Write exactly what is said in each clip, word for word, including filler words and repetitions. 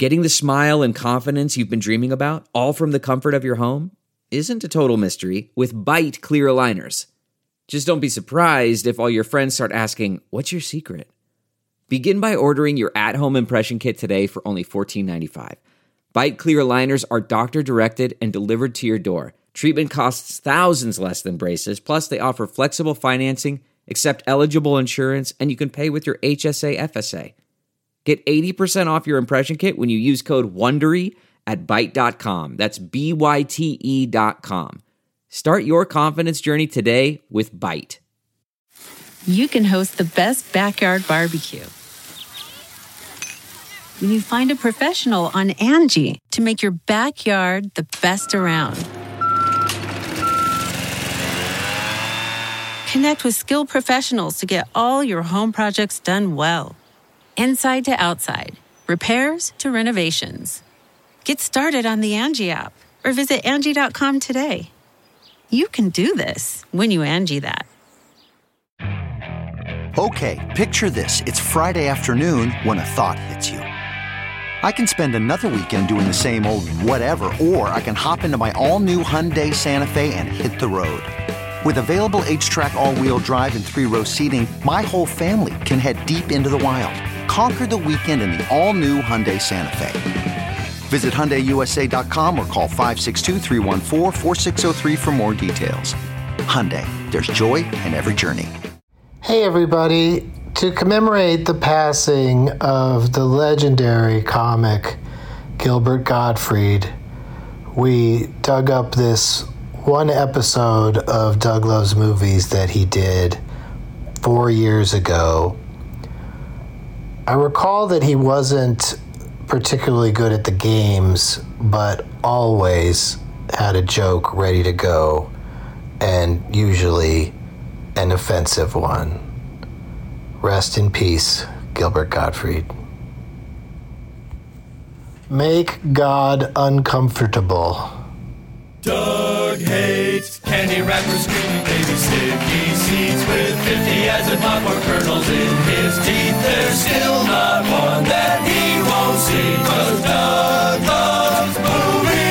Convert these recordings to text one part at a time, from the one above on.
Getting the smile and confidence you've been dreaming about, all from the comfort of your home, isn't a total mystery with Byte clear aligners. Just don't be surprised if all your friends start asking, "What's your secret?" Begin by ordering your at-home impression kit today for only fourteen ninety-five. Byte clear aligners are doctor-directed and delivered to your door. Treatment costs thousands less than braces, plus they offer flexible financing, accept eligible insurance, and you can pay with your H S A F S A. Get eighty percent off your impression kit when you use code WONDERY at byte dot com. That's B Y T E dot com. Start your confidence journey today with Byte. You can host the best backyard barbecue when you find a professional on Angie to make your backyard the best around. Connect with skilled professionals to get all your home projects done well. Inside to outside, repairs to renovations. Get started on the Angie app or visit Angie dot com today. You can do this when you Angie that. Okay, picture this. It's Friday afternoon when a thought hits you. I can spend another weekend doing the same old whatever, or I can hop into my all-new Hyundai Santa Fe and hit the road. With available H-Track all-wheel drive and three-row seating, my whole family can head deep into the wild. Conquer the weekend in the all-new Hyundai Santa Fe. Visit Hyundai U S A dot com or call five six two, three one four, four six zero three for more details. Hyundai, there's joy in every journey. Hey everybody, to commemorate the passing of the legendary comic Gilbert Gottfried, we dug up this one episode of Doug Loves Movies that he did four years ago. I recall that he wasn't particularly good at the games, but always had a joke ready to go, and usually an offensive one. Rest in peace, Gilbert Gottfried. Make God uncomfortable. Doug hates candy wrappers, screaming baby sticky seeds with fifty as in popcorn kernels in his teeth. There's still not one that he won't see, 'cause Doug loves movies.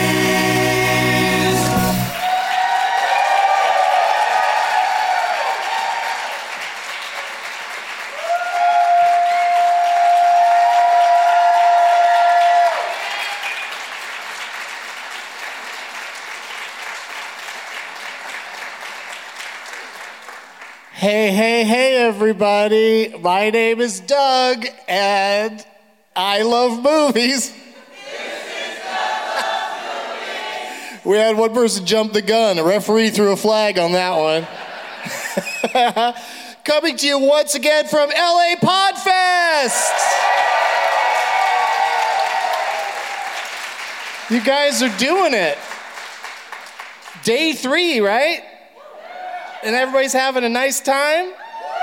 Hey, hey, hey, everybody. My name is Doug, and I love movies. We had one person jump the gun. A referee threw a flag on that one. Coming to you once again from L A Podfest. You guys are doing it. Day three, right? And everybody's having a nice time?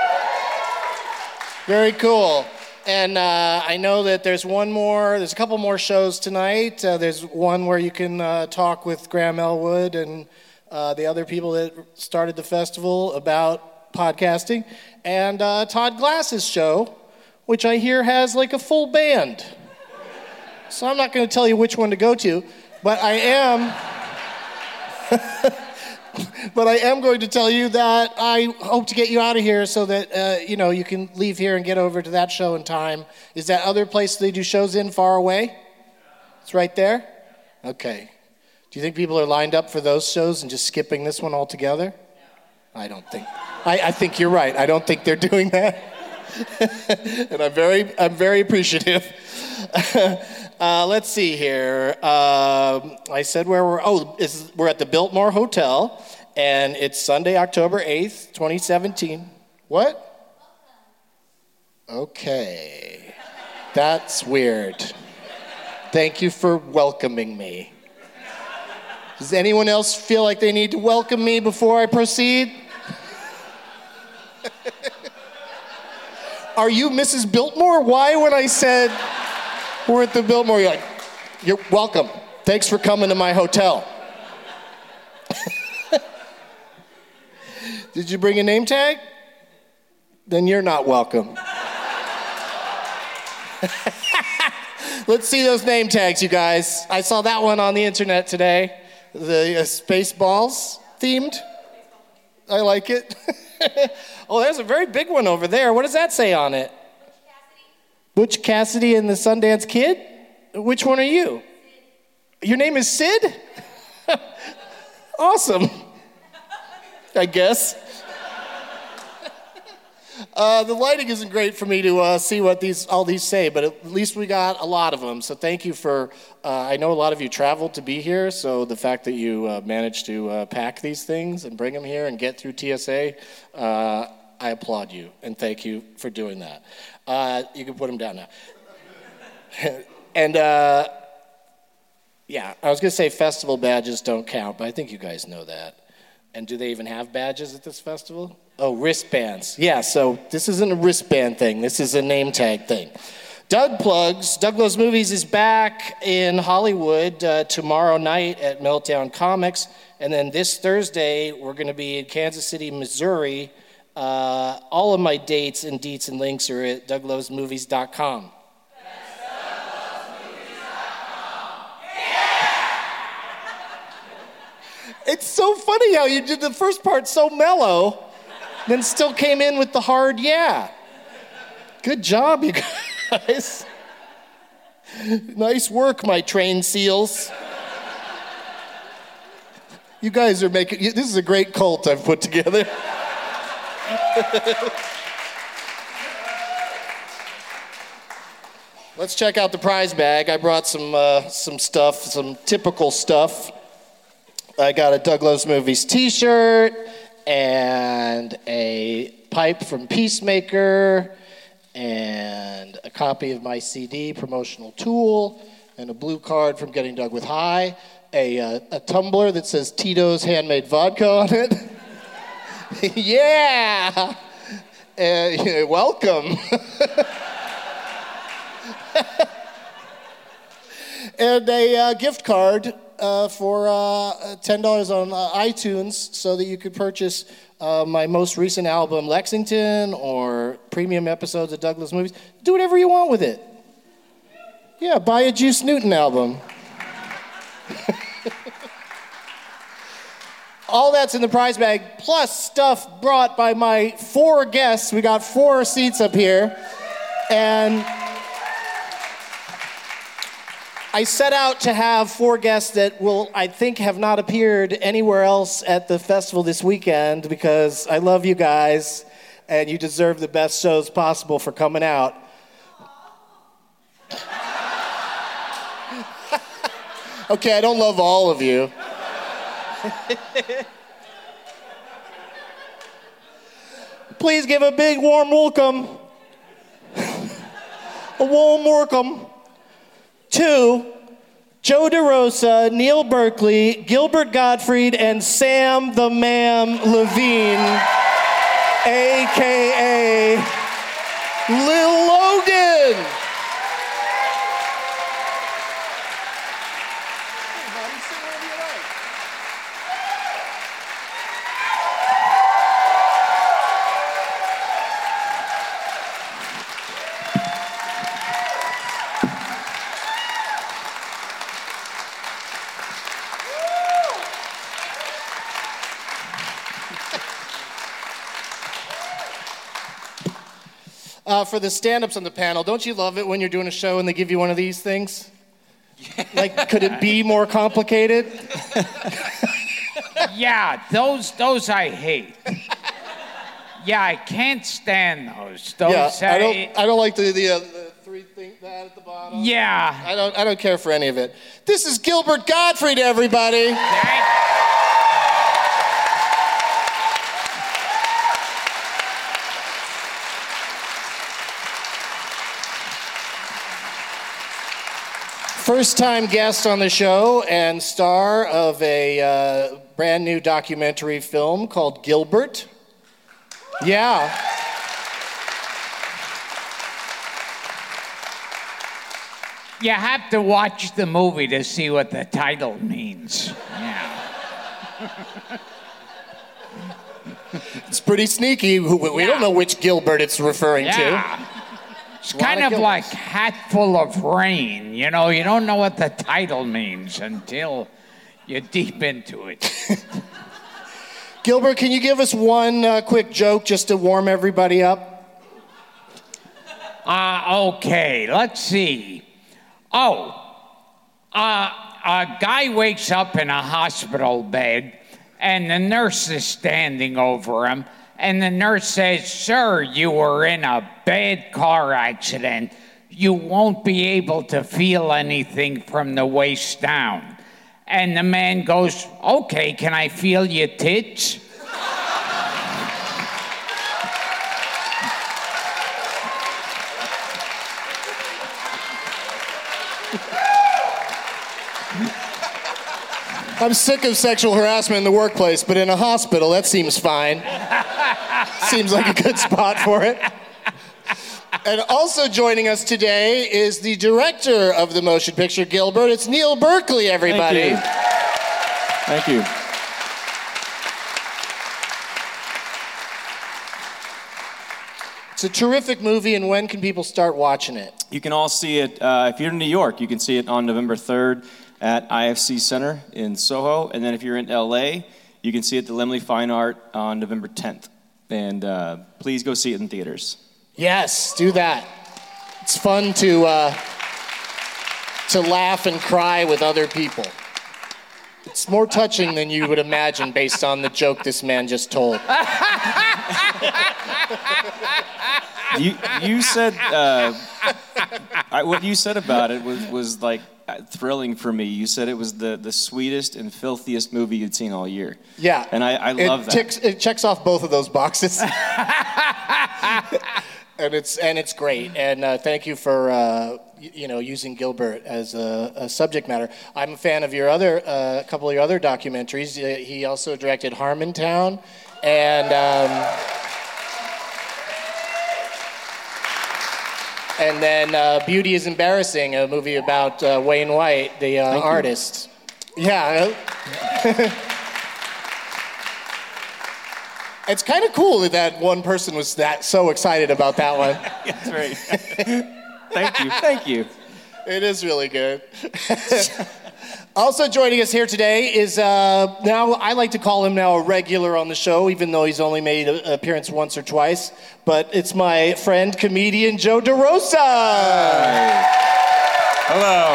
Very cool. And uh, I know that there's one more, there's a couple more shows tonight. Uh, there's one where you can uh, talk with Graham Elwood and uh, the other people that started the festival about podcasting. And uh, Todd Glass's show, which I hear has like a full band. So I'm not going to tell you which one to go to, but I am... But I am going to tell you that I hope to get you out of here so that, uh, you know, you can leave here and get over to that show in time. Is that other place they do shows in far away? It's right there? Okay. Do you think people are lined up for those shows and just skipping this one altogether? I don't think. I, I think you're right. I don't think they're doing that. And I'm very, I'm very appreciative. Uh, let's see here. Um, I said where we're, oh, it's, we're at the Biltmore Hotel, and it's Sunday, October eighth, twenty seventeen. What? Okay. That's weird. Thank you for welcoming me. Does anyone else feel like they need to welcome me before I proceed? Are you Missus Biltmore? Why when I said... We're at the Biltmore, you're like, you're welcome. Thanks for coming to my hotel. Did you bring a name tag? Then you're not welcome. Let's see those name tags, you guys. I saw that one on the internet today. The uh, Spaceballs themed. I like it. Oh, there's a very big one over there. What does that say on it? Butch Cassidy. Butch Cassidy and the Sundance Kid? Which one are you? Your name is Sid? Awesome. I guess. Uh, the lighting isn't great for me to uh, see what these all these say, but at least we got a lot of them. So thank you for, uh, I know a lot of you traveled to be here, so the fact that you uh, managed to uh, pack these things and bring them here and get through T S A, uh, I applaud you, and thank you for doing that. Uh, you can put them down now. And, uh, yeah, I was going to say festival badges don't count, but I think you guys know that. And do they even have badges at this festival? Oh, wristbands. Yeah, so this isn't a wristband thing. This is a name tag thing. Doug Plugs, Doug Loves Movies is back in Hollywood uh, tomorrow night at Meltdown Comics. And then this Thursday, we're going to be in Kansas City, Missouri. Uh, all of my dates and deets and links are at doug loves movies dot com. It's so funny how you did the first part so mellow, then still came in with the hard yeah. Good job, you guys. Nice work, my trained seals. You guys are making, this is a great cult I've put together. Let's check out the prize bag. I brought some uh, some stuff, some typical stuff. I got a Doug Loves Movies t-shirt and a pipe from Peacemaker and a copy of my C D, Promotional Tool, and a blue card from Getting Doug with High, a, uh, a tumbler that says Tito's Handmade Vodka on it. Yeah! Uh, welcome. And a uh, gift card Uh, for uh, ten dollars on uh, iTunes so that you could purchase uh, my most recent album, Lexington, or premium episodes of Doug Loves Movies. Do whatever you want with it. Yeah, buy a Juice Newton album. All that's in the prize bag, plus stuff brought by my four guests. We got four seats up here. And I set out to have four guests that will, I think, have not appeared anywhere else at the festival this weekend because I love you guys and you deserve the best shows possible for coming out. Okay, I don't love all of you. Please give a big warm welcome. A warm welcome. To Joe DeRosa, Neil Berkeley, Gilbert Gottfried, and Sam the Mam Levine, a k a. Lil Logan. Uh, for the stand-ups on the panel, don't you love it when you're doing a show and they give you one of these things? Yeah. Like, could it be more complicated? Yeah, those those I hate. Yeah, I can't stand those. Those yeah, I, I don't. I don't like the the, uh, the three thing that at the bottom. Yeah. I don't. I don't care for any of it. This is Gilbert Gottfried, everybody. Thank First-time guest on the show and star of a uh, brand new documentary film called Gilbert. Yeah. You have to watch the movie to see what the title means. Yeah. It's pretty sneaky. We, we Yeah. don't know which Gilbert it's referring Yeah. to. It's kind of like Hatful of Rain. You know, you don't know what the title means until you're deep into it. Gilbert, can you give us one uh, quick joke just to warm everybody up? Uh, okay, let's see. Oh, uh, a guy wakes up in a hospital bed, and the nurse is standing over him, and the nurse says, "Sir, you were in a bad car accident. You won't be able to feel anything from the waist down." And the man goes, "Okay, can I feel your tits?" I'm sick of sexual harassment in the workplace, but in a hospital, that seems fine. Seems like a good spot for it. And also joining us today is the director of the motion picture, Gilbert. It's Neil Berkeley, everybody. Thank you. Thank you. It's a terrific movie, and when can people start watching it? You can all see it, uh, if you're in New York, you can see it on November third at I F C Center in Soho. And then if you're in L A, you can see it at the Laemmle Fine Art on November tenth. And uh, please go see it in theaters. Yes, do that. It's fun to uh, to laugh and cry with other people. It's more touching than you would imagine based on the joke this man just told. You you said uh, I, what you said about it was was like thrilling for me. You said it was the, the sweetest and filthiest movie you'd seen all year. Yeah, and I, I love it that. Ticks, it checks off both of those boxes, and it's and it's great. And uh, thank you for uh, y- you know using Gilbert as a, a subject matter. I'm a fan of your other uh, couple of your other documentaries. Uh, he also directed Harmontown, and. Um, And then uh, Beauty is Embarrassing, a movie about uh, Wayne White, the uh, artist. Yeah. It's kind of cool that that one person was that so excited about that one. That's right. Thank you. Thank you. It is really good. Also joining us here today is, uh, now I like to call him now a regular on the show, even though he's only made an appearance once or twice. But it's my friend, comedian Joe DeRosa. Hi. Hello.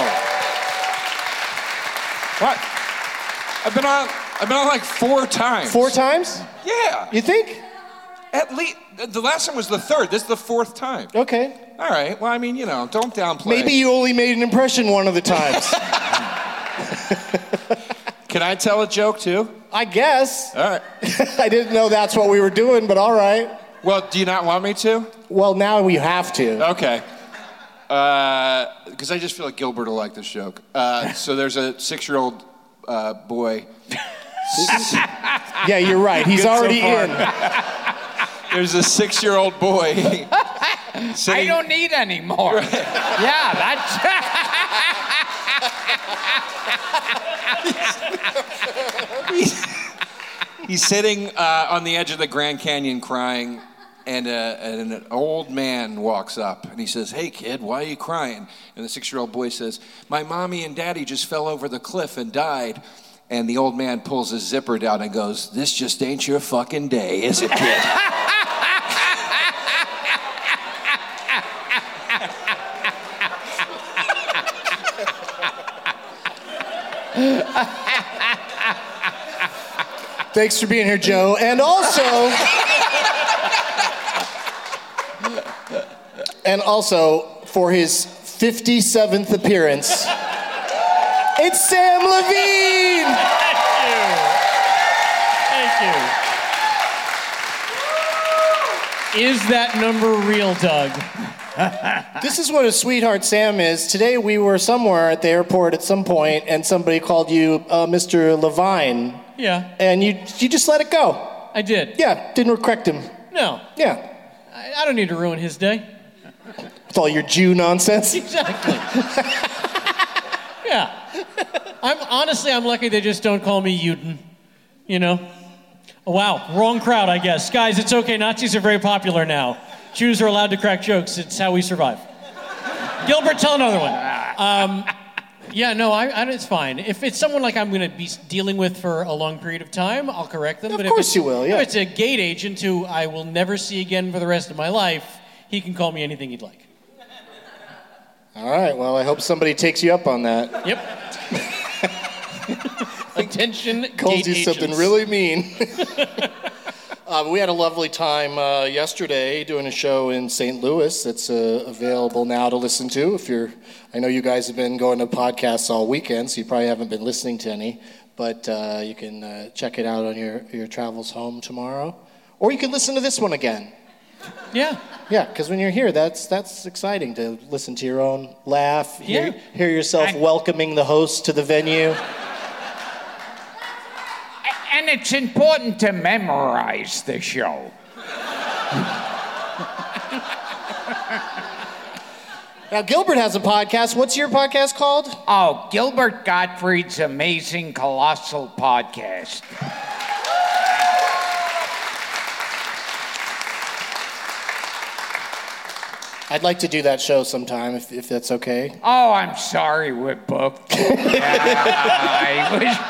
What? I've been on. I've been on like four times. Four times? Yeah. You think? At least the last time was the third. This is the fourth time. Okay. All right. Well, I mean, you know, don't downplay. Maybe you only made an impression one of the times. Can I tell a joke too? I guess. All right. I didn't know that's what we were doing, but all right. Well, do you not want me to? Well, now we have to. Okay. Because uh, I just feel like Gilbert will like this joke. Uh, so there's a six-year-old uh, boy. Yeah, you're right. He's Good already so far. in. There's a six-year-old boy. I don't need any more. Right. Yeah, that's... he's, he's sitting uh, on the edge of the Grand Canyon crying, and, uh, and an old man walks up, and he says, "Hey, kid, why are you crying?" And the six-year-old boy says, "My mommy and daddy just fell over the cliff and died." And the old man pulls his zipper down and goes, "This just ain't your fucking day, is it, kid?" Thanks for being here, Joe. And also, and also for his fifty-seventh appearance, it's Sam Levine. Thank you. Is that number real, Doug? This is what a sweetheart Sam is. Today we were somewhere at the airport at some point, and somebody called you uh, Mister Levine. Yeah. And you you just let it go. I did. Yeah, didn't correct him. No. Yeah. I, I don't need to ruin his day. With all your Jew nonsense. Exactly. Yeah. I'm honestly, I'm lucky they just don't call me Uden. You know? Oh, wow, wrong crowd, I guess. Guys, it's okay. Nazis are very popular now. Jews are allowed to crack jokes. It's how we survive. Gilbert, tell another one. Um, yeah, no, I, I, it's fine. If it's someone like I'm going to be dealing with for a long period of time, I'll correct them. Of but course if you will, yeah. If it's a gate agent who I will never see again for the rest of my life, he can call me anything he'd like. All right, well, I hope somebody takes you up on that. Yep. Attention, Calls gate you agents. something really mean. uh, we had a lovely time uh, yesterday doing a show in Saint Louis that's uh, available now to listen to. If you're, I know you guys have been going to podcasts all weekend, so you probably haven't been listening to any, but uh, you can uh, check it out on your, your travels home tomorrow. Or you can listen to this one again. Yeah. Yeah, because when you're here, that's that's exciting to listen to your own laugh, hear, Yeah. hear yourself I- welcoming the host to the venue. And it's important to memorize the show. Now, Gilbert has a podcast. What's your podcast called? Oh, Gilbert Gottfried's Amazing Colossal Podcast. I'd like to do that show sometime, if, if that's okay. Oh, I'm sorry we're booked. I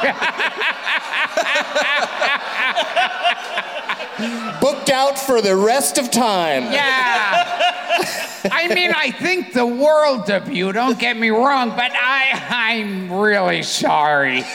wish... Booked out for the rest of time. Yeah. I mean, I think the world of you, don't get me wrong, but I, I'm really sorry.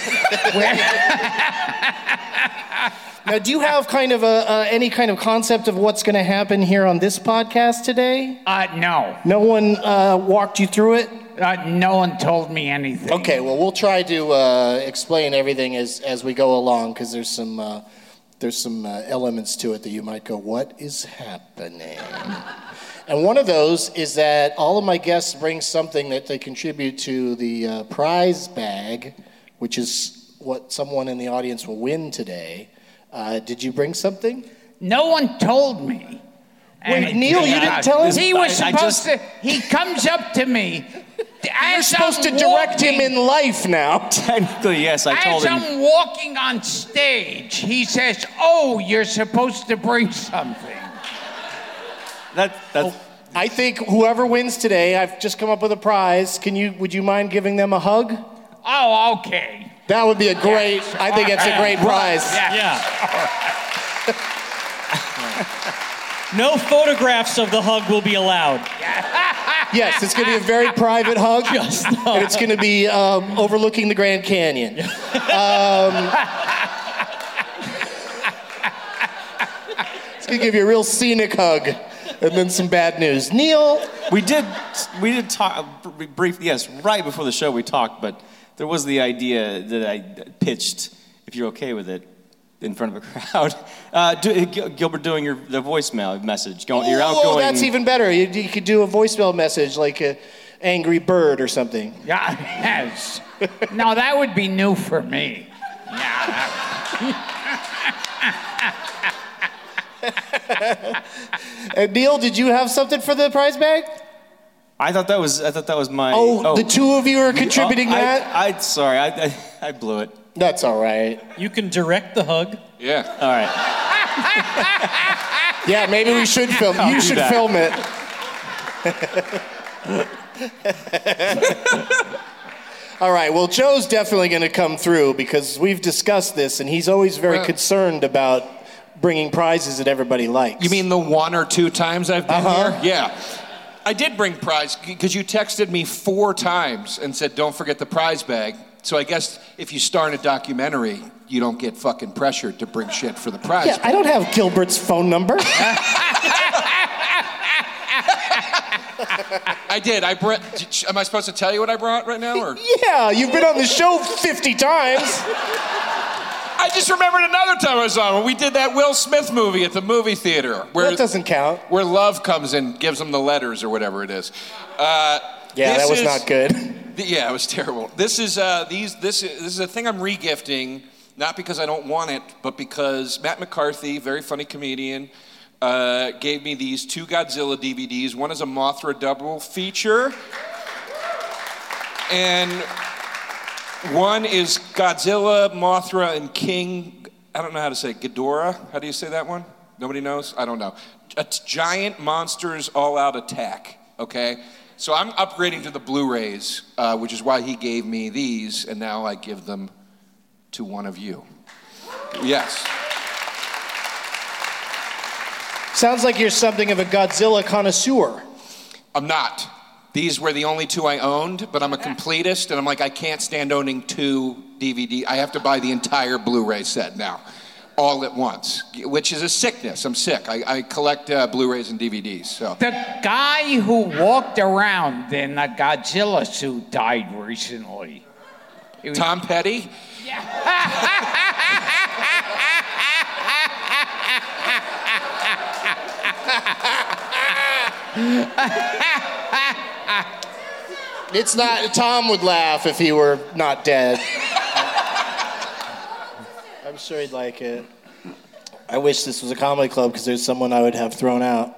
Now, do you have kind of a, uh, any kind of concept of what's going to happen here on this podcast today? Uh, no. No one uh, walked you through it? Uh, no one told me anything. Okay, well, we'll try to uh, explain everything as, as we go along, because there's some, uh, there's some uh, elements to it that you might go, what is happening? And one of those is that all of my guests bring something that they contribute to the uh, prize bag, which is what someone in the audience will win today. Uh, did you bring something? No one told me. Wait, And- Neil, you didn't tell him? He was I- I supposed just- to, he comes up to me. You're supposed to direct him in life now. Technically, yes, I told As him. I'm walking on stage, he says, oh, you're supposed to bring something. That, that's, I think whoever wins today, I've just come up with a prize. Can you? Would you mind giving them a hug? Oh, okay. That would be a great, I think it's a great prize. Yeah. Yeah. No photographs of the hug will be allowed. Yes, it's going to be a very private hug. Just And it's going to be um, overlooking the Grand Canyon. Um, it's going to give you a real scenic hug. And then some bad news. Neil? we did, we did talk br- briefly. Yes, right before the show we talked, but there was the idea that I pitched, if you're okay with it, in front of a crowd. Uh, do, Gil- Gilbert doing your the voicemail message, going, your Oh, outgoing. that's even better. You, you could do a voicemail message like a Angry Bird or something. Yeah, yes. No, that would be new for me. Yeah. And Neil, did you have something for the prize bag? I thought that was I thought that was my. Oh, the two of you are contributing oh, I, that? I, sorry, I, I I blew it. That's all right. You can direct the hug. Yeah. All right. Yeah, maybe we should film. I'll You do should that. film it. All right, well, Joe's definitely going to come through because we've discussed this, and he's always very Well- concerned about bringing prizes that everybody likes. You mean the one or two times I've been Uh-huh. here? Yeah. I did bring prize because you texted me four times and said, don't forget the prize bag. So I guess if you star in a documentary, you don't get fucking pressured to bring shit for the prize Yeah, bag. I don't have Gilbert's phone number. I did. I brought. Am I supposed to tell you what I brought right now? Or Yeah, you've been on the show fifty times. I just remembered another time I was on when we did that Will Smith movie at the movie theater. Where That doesn't count. Where love comes and gives them the letters or whatever it is. Uh, Yeah, this that was is- not good. th- Yeah, it was terrible. This is uh, these. This is, this is a thing I'm regifting, not because I don't want it, but because Matt McCarthy, very funny comedian, uh, gave me these two Godzilla D V Ds. One is a Mothra double feature, and one is Godzilla, Mothra, and King. I don't know how to say it. Ghidorah. How do you say that one? Nobody knows? I don't know. a t- giant monsters all-out attack, okay? So I'm upgrading to the Blu-rays, uh, which is why he gave me these, and now I give them to one of you. Yes. Sounds like you're something of a Godzilla connoisseur. I'm not. These were the only two I owned, but I'm a completist, and I'm like, I can't stand owning two D V D. I have to buy the entire Blu-ray set now, all at once, which is a sickness. I'm sick. I, I collect uh, Blu-rays and D V Ds, so. The guy who walked around in a Godzilla suit died recently. Was... Tom Petty? It's not, Tom would laugh if he were not dead. I'm sure he'd like it. I wish this was a comedy club because there's someone I would have thrown out.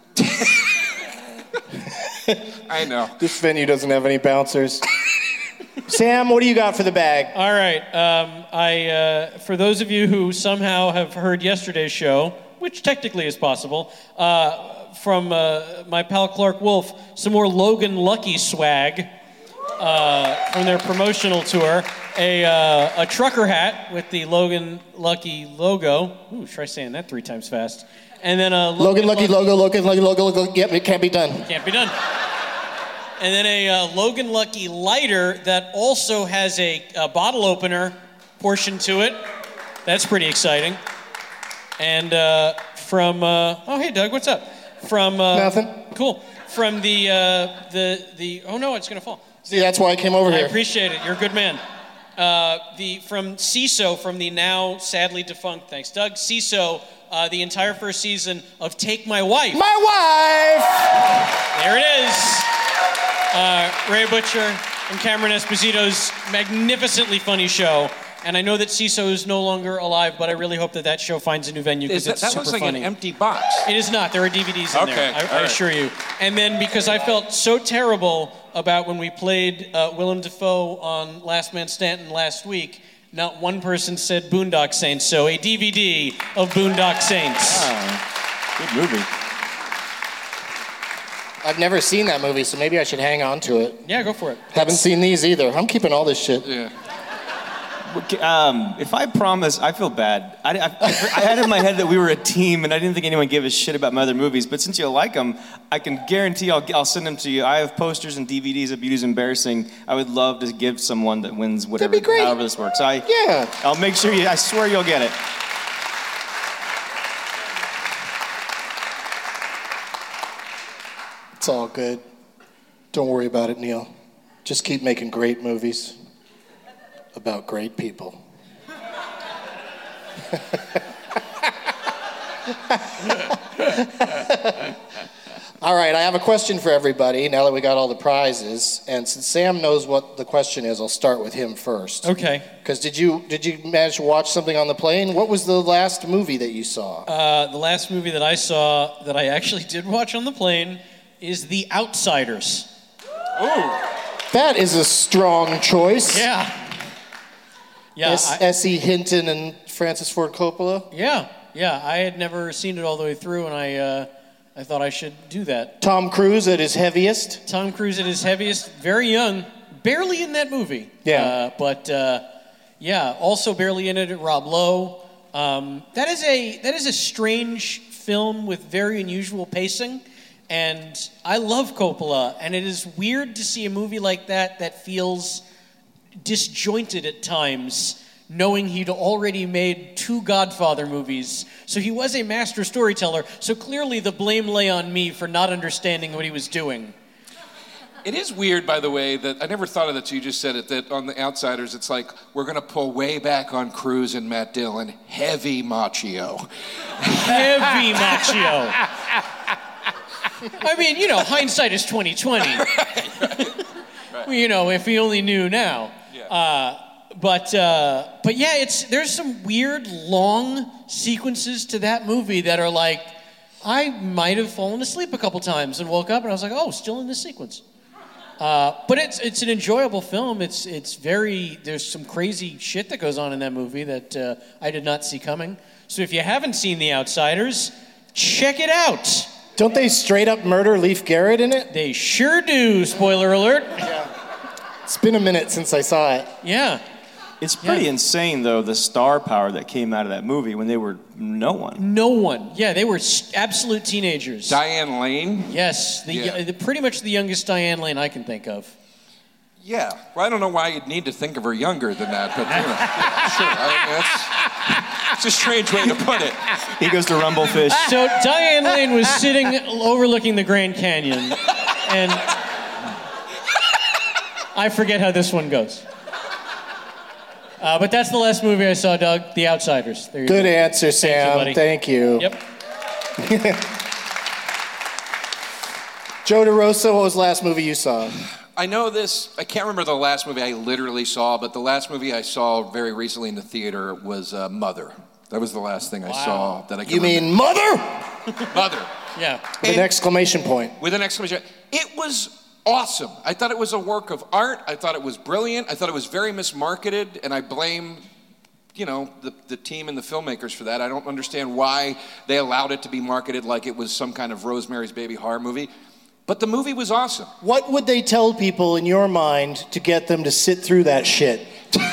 I know. This venue doesn't have any bouncers. Sam, what do you got for the bag? All right. Um, I, uh, for those of you who somehow have heard yesterday's show, which technically is possible, uh, from uh, my pal Clark Wolf, some more Logan Lucky swag uh, from their promotional tour. A, uh, a trucker hat with the Logan Lucky logo. Ooh, try saying that three times fast. And then a Logan, Logan Lucky, Lucky logo, Logan Lucky logo, logo. Yep, it can't be done. Can't be done. And then a uh, Logan Lucky lighter that also has a, a bottle opener portion to it. That's pretty exciting. And uh, from, uh, oh, hey, Doug, what's up? From, uh, Nothing. Cool. From the, uh, the, the, oh no, it's going to fall. See, that's why I came over I here. I appreciate it. You're a good man. Uh, the, from C I S O, from the now sadly defunct, thanks, Doug, C I S O, uh, the entire first season of Take My Wife. My wife! There it is. Uh, Ray Butcher and Cameron Esposito's magnificently funny show. And I know that C I S O is no longer alive, but I really hope that that show finds a new venue because it's that super looks like funny. an empty box. It is not. There are D V Ds in okay, there, I, I right. assure you. And then because I felt so terrible about when we played uh, Willem Dafoe on Last Man Stanton last week, not one person said Boondock Saints, so a D V D of Boondock Saints. Oh, good movie. I've never seen that movie, so maybe I should hang on to it. Yeah, go for it. Haven't seen these either. I'm keeping all this shit. Yeah. Um, if I promise, I feel bad. I, I, I had in my head that we were a team, and I didn't think anyone gave a shit about my other movies. But since you like them, I can guarantee I'll, I'll send them to you. I have posters and D V Ds of Beauty's Embarrassing. I would love to give someone that wins whatever, That'd be great. however this works. I, yeah. I'll make sure you. I swear you'll get it. It's all good. Don't worry about it, Neil. Just keep making great movies about great people. All right, I have a question for everybody now that we got all the prizes. And since Sam knows what the question is, I'll start with him first. Okay. Because did you did you manage to watch something on the plane? What was the last movie that you saw? Uh, the last movie that I saw that I actually did watch on the plane is The Outsiders. Ooh. That is a strong choice. Yeah. Yeah. S- S E Hinton and Francis Ford Coppola? Yeah, yeah. I had never seen it all the way through, and I uh, I thought I should do that. Tom Cruise at his heaviest? Tom Cruise at his heaviest, very young, barely in that movie. Yeah. Uh, but, uh, yeah, also barely in it, Rob Lowe. Um, that is a that is a strange film with very unusual pacing. And I love Coppola, and it is weird to see a movie like that that feels disjointed at times, knowing he'd already made two Godfather movies. So he was a master storyteller, so clearly the blame lay on me for not understanding what he was doing. It is weird, by the way, that I never thought of that, so you just said it, that on The Outsiders, it's like, we're going to pull way back on Cruise and Matt Dillon. Heavy Machio. Heavy Machio. I mean, you know, hindsight is twenty twenty. Right, right, right. You know, if we only knew now. Yeah. Uh, but uh, but yeah, it's there's some weird long sequences to that movie that are like, I might have fallen asleep a couple times and woke up and I was like, oh, still in this sequence. Uh, but it's it's an enjoyable film. It's it's very there's some crazy shit that goes on in that movie that uh, I did not see coming. So if you haven't seen The Outsiders, check it out. Don't they straight up murder Leif Garrett in it? They sure do, spoiler alert. Yeah. It's been a minute since I saw it. Yeah. It's pretty Yeah. insane, though, the star power that came out of that movie when they were no one. No one. Yeah, they were s- absolute teenagers. Diane Lane? Yes, the, Yeah. the pretty much the youngest Diane Lane I can think of. Yeah. Well, I don't know why you'd need to think of her younger than that, but, you know, yeah, sure. I mean, that's, it's a strange way to put it. He goes to Rumblefish. So Diane Lane was sitting overlooking the Grand Canyon, and I forget how this one goes. Uh, but that's the last movie I saw, Doug. The Outsiders. There you Good go. answer, Sam. buddy. Thank you. Yep. Joe DeRosa, what was the last movie you saw? I know this, I can't remember the last movie I literally saw, but the last movie I saw very recently in the theater was uh, Mother. That was the last thing I saw that I can You mean Mother? remember. Mother. Yeah. With an exclamation point. With an exclamation. It was awesome. I thought it was a work of art. I thought it was brilliant. I thought it was very mismarketed, and I blame, you know, the, the team and the filmmakers for that. I don't understand why they allowed it to be marketed like it was some kind of Rosemary's Baby horror movie. But the movie was awesome. What would they tell people in your mind to get them to sit through that shit?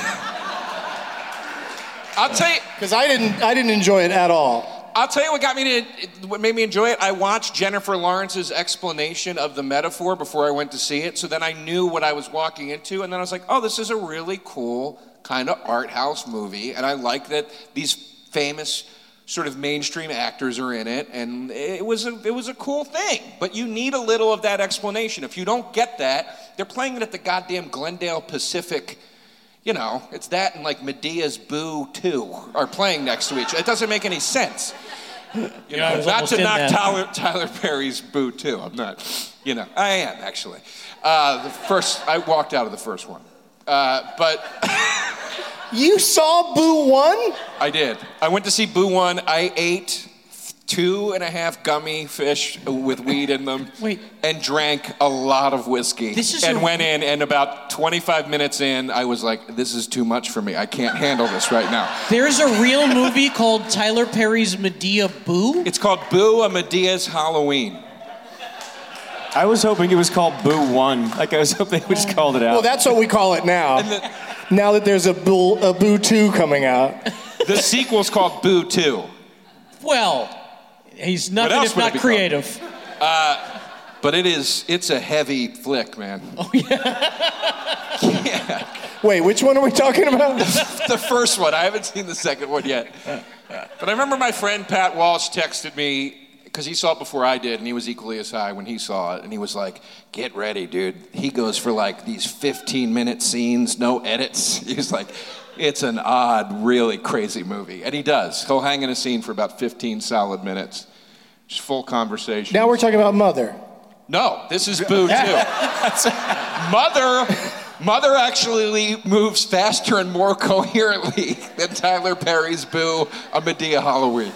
I'll tell you, Because I didn't, I didn't enjoy it at all. I'll tell you what got me to, what made me enjoy it. I watched Jennifer Lawrence's explanation of the metaphor before I went to see it, so then I knew what I was walking into, and then I was like, oh, this is a really cool kind of art house movie, and I like that these famous sort of mainstream actors are in it, and it was a, it was a cool thing. But you need a little of that explanation. If you don't get that, they're playing it at the goddamn Glendale Pacific. You know, it's that and like Medea's Boo two are playing next to each other. It doesn't make any sense. You Yeah, I know, was not almost to in knock that. Tyler, Tyler Perry's Boo two. I'm not, you know, I am actually. Uh, the first, I walked out of the first one. Uh, but You saw Boo one? I did. I went to see Boo one. I ate two and a half gummy fish with weed in them. Wait. And drank a lot of whiskey. This is and a- went in, and about twenty-five minutes in, I was like, this is too much for me. I can't handle this right now. There's a real movie called Tyler Perry's Medea Boo. It's called Boo, a Medea's Halloween. I was hoping it was called Boo One. Like I was hoping they just called it out. Well, that's what we call it now. And the, Now that there's a Boo, a Boo two coming out. the sequel's called Boo two. Well, he's nothing else if would it not be creative. But it is, it's a heavy flick, man. Oh, yeah. Yeah. Wait, which one are we talking about? The first one. I haven't seen the second one yet. But I remember my friend Pat Walsh texted me, because he saw it before I did, and he was equally as high when he saw it, and he was like, get ready, dude. He goes for like these fifteen-minute scenes, no edits. He was like, it's an odd, really crazy movie. And he does. He'll hang in a scene for about fifteen solid minutes. Just full conversation. Now we're talking about Mother. No, this is Boo too. Mother, Mother actually moves faster and more coherently than Tyler Perry's Boo, a Medea Halloween.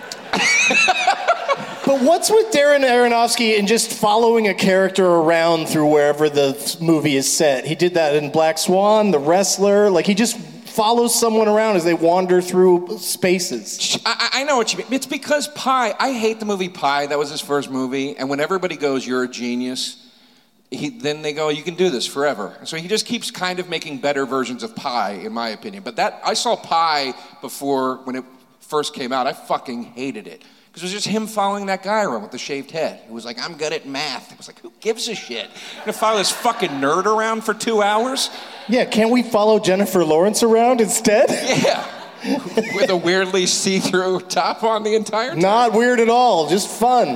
But what's with Darren Aronofsky and just following a character around through wherever the movie is set? He did that in Black Swan, The Wrestler. Like, he just follows someone around as they wander through spaces. I, I know what you mean. It's because Pi, I hate the movie Pi. That was his first movie. And when everybody goes, you're a genius, he, then they go, you can do this forever. So he just keeps kind of making better versions of Pi, in my opinion. But that, I saw Pi before, when it first came out. I fucking hated it. Because it was just him following that guy around with the shaved head. He was like, I'm good at math. I was like, who gives a shit? You're gonna follow this fucking nerd around for two hours? Yeah, can't we follow Jennifer Lawrence around instead? Yeah. With a weirdly see-through top on the entire time. Not weird at all, just fun.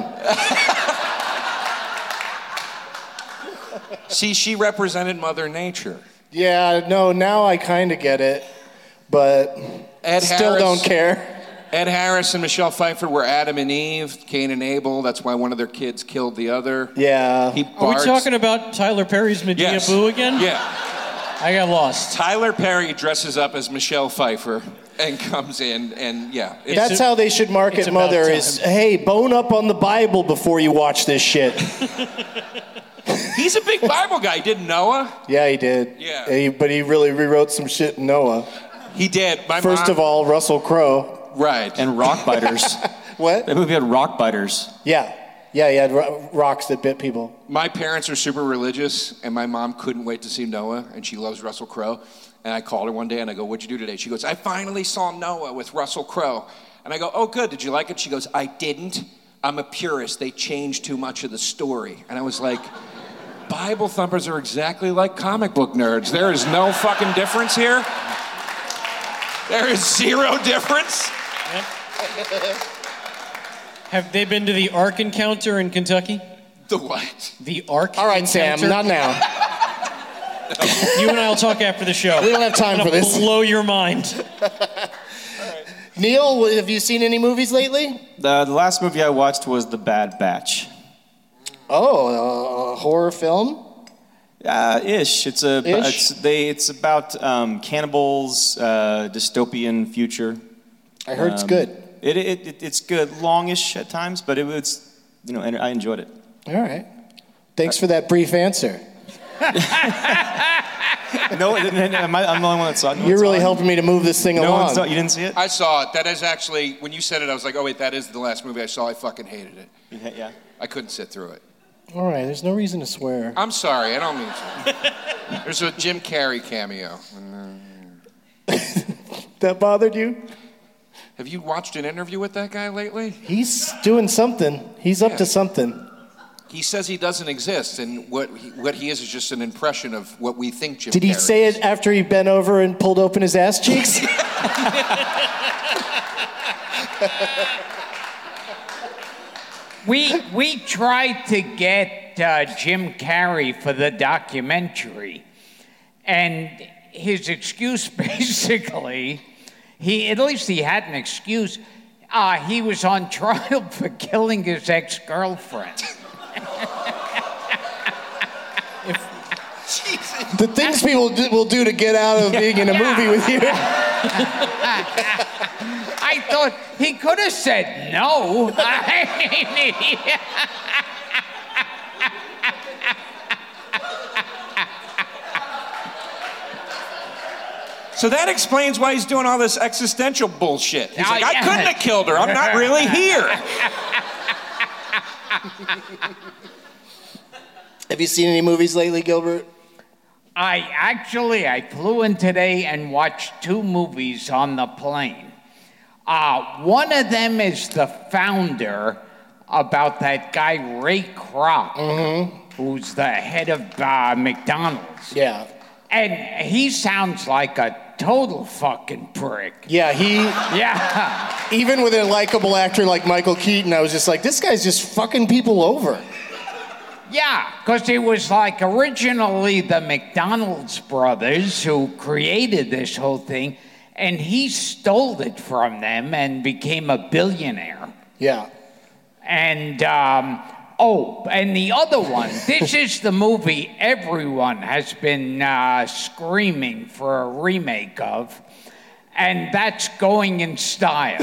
See, she represented Mother Nature. Yeah, no, now I kind of get it, but Ed still Harris- don't care. Ed Harris and Michelle Pfeiffer were Adam and Eve, Cain and Abel. That's why one of their kids killed the other. Yeah. He Are we bards- talking about Tyler Perry's Medea Yes. Boo again? Yeah. I got lost. Tyler Perry dresses up as Michelle Pfeiffer and comes in, and yeah. It's, That's a- how they should it's market about Mother time. is, hey, bone up on the Bible before you watch this shit. he's a big Bible guy. He did Noah? Yeah, he did. Yeah. He, but he really rewrote some shit in Noah. He did. My First mom- of all, Russell Crowe. Right. And Rockbiters. What? That movie had rock biters. Yeah. Yeah, you had ro- rocks that bit people. My parents are super religious, and my mom couldn't wait to see Noah, and she loves Russell Crowe. And I called her one day, and I go, what'd you do today? She goes, I finally saw Noah with Russell Crowe. And I go, oh, good. Did you like it? She goes, I didn't. I'm a purist. They changed too much of the story. And I was like, Bible thumpers are exactly like comic book nerds. There is no fucking difference here. There is zero difference. Yep. Have they been to the Ark Encounter in Kentucky? The what? The Ark All right, Encounter? Sam, not now. You and I will talk after the show. We don't have time for this. Blow your mind. Neil, have you seen any movies lately? The, the last movie I watched was The Bad Batch. Oh, a horror film? Uh, ish. It's a. Ish? It's they. It's about um, cannibals, uh, dystopian future. I heard um, it's good. It, it, it it's good, longish at times, but it was, you know, I enjoyed it. All right. Thanks for that brief answer. No, am I, I'm the only one that saw it. No You're one really saw it. helping me to move this thing No along. one saw it. You didn't see it? I saw it. That is actually, when you said it, I was like, oh, wait, that is the last movie I saw. I fucking hated it. Yeah. yeah. I couldn't sit through it. All right, there's no reason to swear. I'm sorry. I don't mean to. There's a Jim Carrey cameo. That bothered you? Have you watched an interview with that guy lately? He's doing something. He's up Yeah. to something. He says he doesn't exist, and what he, what he is is just an impression of what we think Jim Did he Carrey say is. it after he bent over and pulled open his ass cheeks? We we tried to get uh, Jim Carrey for the documentary, and his excuse basically, he at least he had an excuse. Uh, he was on trial for killing his ex-girlfriend. The things people do, will do to get out of being in a movie with you. I thought he could have said no. So that explains why he's doing all this existential bullshit. He's Oh, like, I yeah. couldn't have killed her. I'm not really here. Have you seen any movies lately, Gilbert? I actually, I flew in today and watched two movies on the plane. Uh, one of them is The Founder, about that guy Ray Kroc, who's the head of uh, McDonald's. Yeah. And he sounds like a total fucking prick. Yeah, he... Yeah. Even with a likable actor like Michael Keaton, I was just like, this guy's just fucking people over. Yeah, because it was like originally the McDonald's brothers who created this whole thing, and he stole it from them and became a billionaire. Yeah. And, um, oh, and the other one, this is the movie everyone has been uh, screaming for a remake of, and that's Going in Style.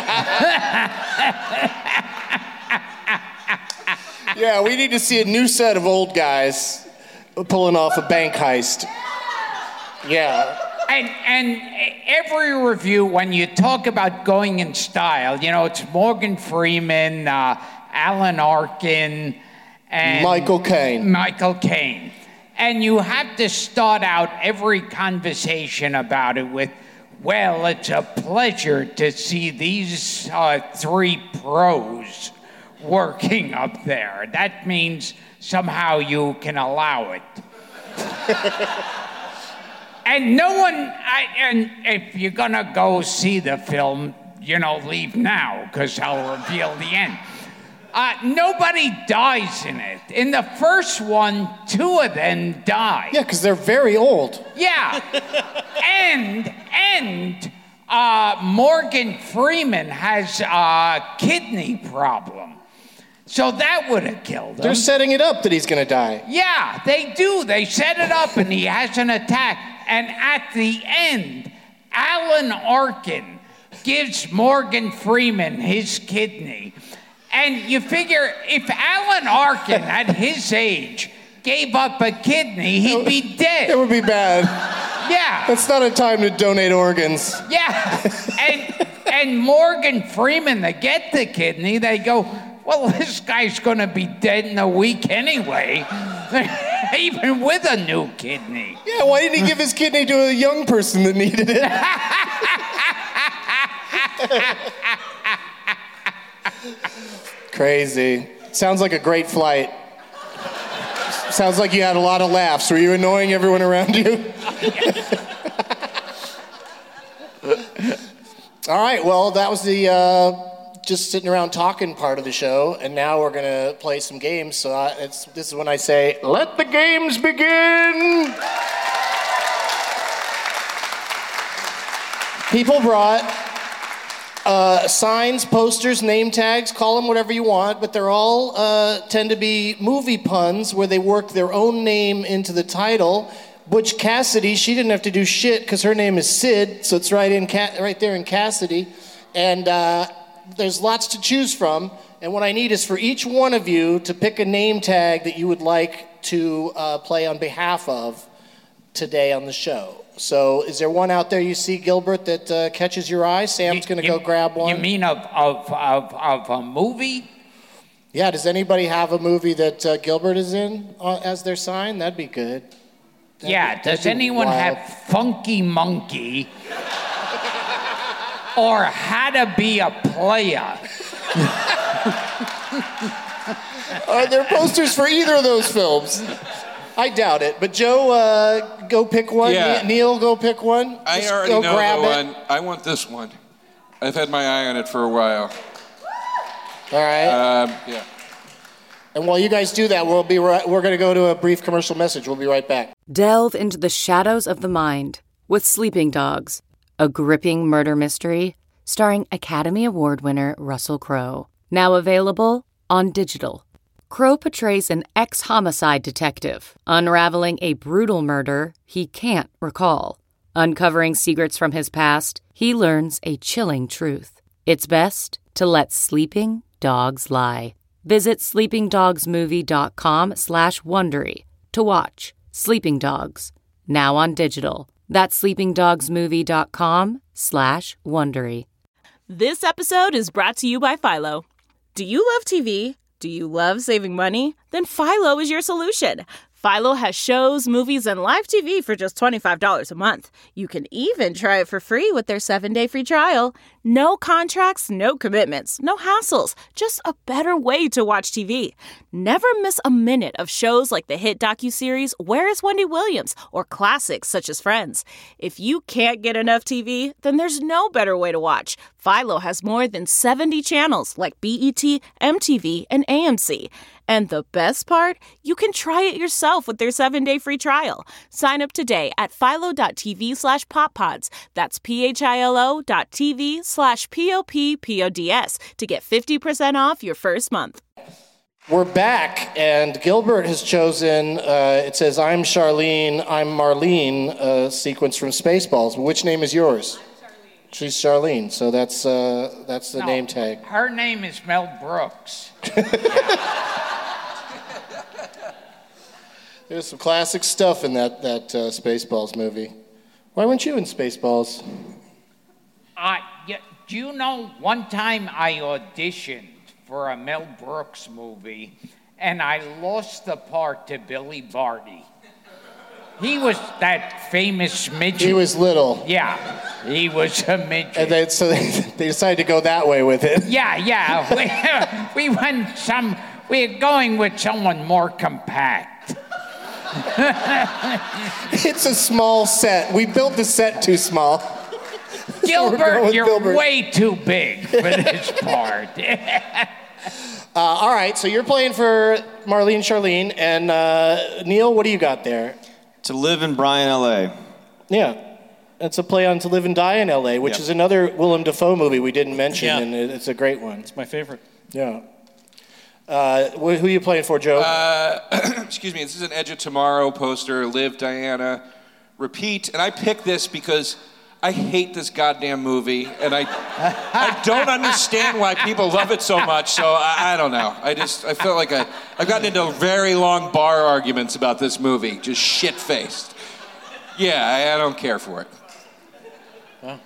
Yeah, we need to see a new set of old guys pulling off a bank heist. Yeah. And, and every review, when you talk about Going in Style, you know, it's Morgan Freeman, uh, Alan Arkin, and Michael Caine. Michael Caine. And you have to start out every conversation about it with, well, it's a pleasure to see these uh, three pros working up there. That means somehow you can allow it. And no one, I, and if you're gonna go see the film, you know, leave now, because I'll reveal the end. Uh, nobody dies in it. In the first one, two of them die. Yeah, because they're very old. Yeah. and, and uh, Morgan Freeman has a kidney problem. So that would have killed him. They're setting it up that he's gonna die. Yeah, they do. They set it up and he has an attack. And at the end, Alan Arkin gives Morgan Freeman his kidney. And you figure if Alan Arkin at his age gave up a kidney, he'd be dead. It would be bad. Yeah. That's not a time to donate organs. Yeah. And and Morgan Freeman, they get the kidney, they go, well, this guy's going to be dead in a week anyway, even with a new kidney. Yeah, why didn't he give his kidney to a young person that needed it? Crazy. Sounds like a great flight. Sounds like you had a lot of laughs. Were you annoying everyone around you? All right, well, that was the uh, just sitting around talking part of the show, and now we're going to play some games. So I, it's, this is when I say, let the games begin! People brought uh, signs, posters, name tags, call them whatever you want, but they're all uh, tend to be movie puns where they work their own name into the title. Butch Cassidy, she didn't have to do shit because her name is Sid, so it's right in Ca- right there in Cassidy. And uh, there's lots to choose from. And what I need is for each one of you to pick a name tag that you would like to uh, play on behalf of today on the show. So is there one out there you see, Gilbert, that uh, catches your eye? Sam's going to go grab one. You mean of, of, of, of a movie? Yeah, does anybody have a movie that uh, Gilbert is in uh, as their sign? That'd be good. That'd yeah, be, does anyone wild. have Funky Monkey or How to Be a Player? Are there posters for either of those films? I doubt it. But Joe, uh, go pick one. Yeah. Neil, go pick one. I Just already go know grab the it. one. I want this one. I've had my eye on it for a while. All right. Um, yeah. And while you guys do that, we'll be right, we're going to go to a brief commercial message. We'll be right back. Delve into the shadows of the mind with Sleeping Dogs, a gripping murder mystery starring Academy Award winner Russell Crowe. Now available on digital. Crowe portrays an ex-homicide detective unraveling a brutal murder he can't recall. Uncovering secrets from his past, he learns a chilling truth. It's best to let sleeping dogs lie. Visit sleepingdogsmovie.com slash Wondery to watch Sleeping Dogs, now on digital. That's sleepingdogsmovie.com slash Wondery. This episode is brought to you by Philo. Do you love T V? Do you love saving money? Then Philo is your solution. Philo has shows, movies, and live T V for just twenty-five dollars a month. You can even try it for free with their seven-day free trial. No contracts, no commitments, no hassles. Just a better way to watch T V. Never miss a minute of shows like the hit docuseries Where is Wendy Williams? Or classics such as Friends. If you can't get enough T V, then there's no better way to watch. Philo has more than seventy channels like B E T, M T V, and A M C. And the best part? You can try it yourself with their seven-day free trial. Sign up today at philo.tv slash poppods. That's P-H-I-L-O dot TV slash P-O-P-P-O-D-S to get fifty percent off your first month. We're back, and Gilbert has chosen, uh, it says, I'm Charlene, I'm Marlene, uh, sequence from Spaceballs. Which name is yours? I'm Charlene. She's Charlene, so that's, uh, that's the No, name tag. Her name is Mel Brooks. There's some classic stuff in that, that uh, Spaceballs movie. Why weren't you in Spaceballs? Uh, yeah, do you know, one time I auditioned for a Mel Brooks movie, and I lost the part to Billy Barty. He was that famous midget. He was little. Yeah, he was a midget. And they, so they, they decided to go that way with it. Yeah, yeah. We, we went some, we're going with someone more compact. It's a small set. We built the set too small. Gilbert, so you're Gilbert. way too big for this part. uh, all right, so you're playing for Marlene Charlene, and uh, Neil, what do you got there? To Live in Bryan, L A. Yeah, it's a play on To Live and Die in L A, which Yep. is another Willem Dafoe movie we didn't mention, Yeah. and it- it's a great one. It's my favorite. Yeah. Uh, wh- who are you playing for, Joe? Uh, excuse me, this is an Edge of Tomorrow poster, Live, Diana, Repeat. And I picked this because I hate this goddamn movie, and I I don't understand why people love it so much, so I, I don't know. I just, I felt like I, I've gotten into very long bar arguments about this movie, just shit-faced. Yeah, I, I don't care for it.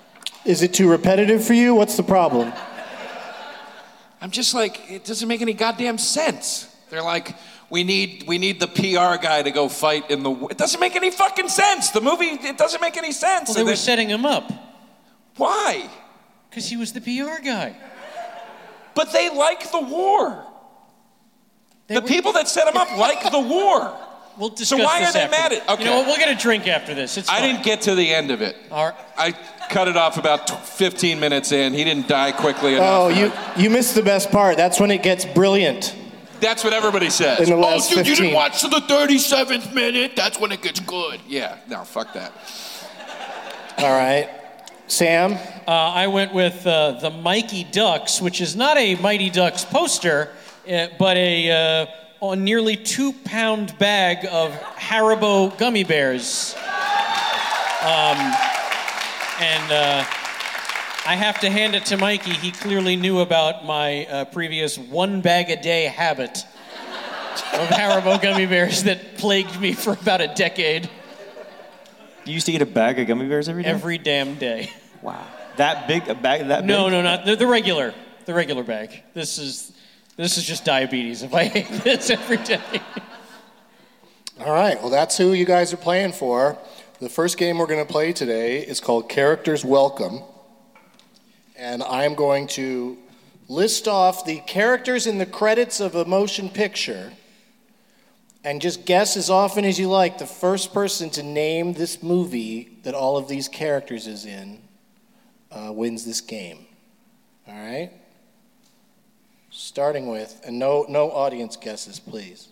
Is it too repetitive for you? What's the problem? I'm just like, it doesn't make any goddamn sense. They're like, we need we need the P R guy to go fight in the... It doesn't make any fucking sense. The movie, it doesn't make any sense. Well, they And were then- setting him up. Why? Because he was the P R guy. But they like the war. They the were- people that set him up like the war. We'll discuss So why this are they after. mad at... Okay. You know what? We'll get a drink after this. It's I fine. didn't get to the end of it. All right. I cut it off about t- fifteen minutes in. He didn't die quickly enough. Oh, you you missed the best part. That's when it gets brilliant. That's what everybody says. In the last oh, dude, you fifteen. didn't watch to the thirty-seventh minute? That's when it gets good. Yeah, no, fuck that. All right. Sam? Uh, I went with uh, the Mikey Ducks, which is not a Mighty Ducks poster, uh, but a, uh, a nearly two-pound bag of Haribo gummy bears. Um, and uh, I have to hand it to Mikey. He clearly knew about my uh, previous one-bag-a-day habit of Haribo gummy bears that plagued me for about a decade. You used to eat a bag of gummy bears every day? Every damn day. Wow. That big? A bag that big? No, no, not the, the regular, the regular bag. This is this is just diabetes. If I ate this every day. All right. Well, that's who you guys are playing for. The first game we're going to play today is called Characters Welcome. And I'm going to list off the characters in the credits of a motion picture and just guess as often as you like the first person to name this movie that all of these characters is in uh, wins this game. All right? Starting with, and no, no audience guesses, please.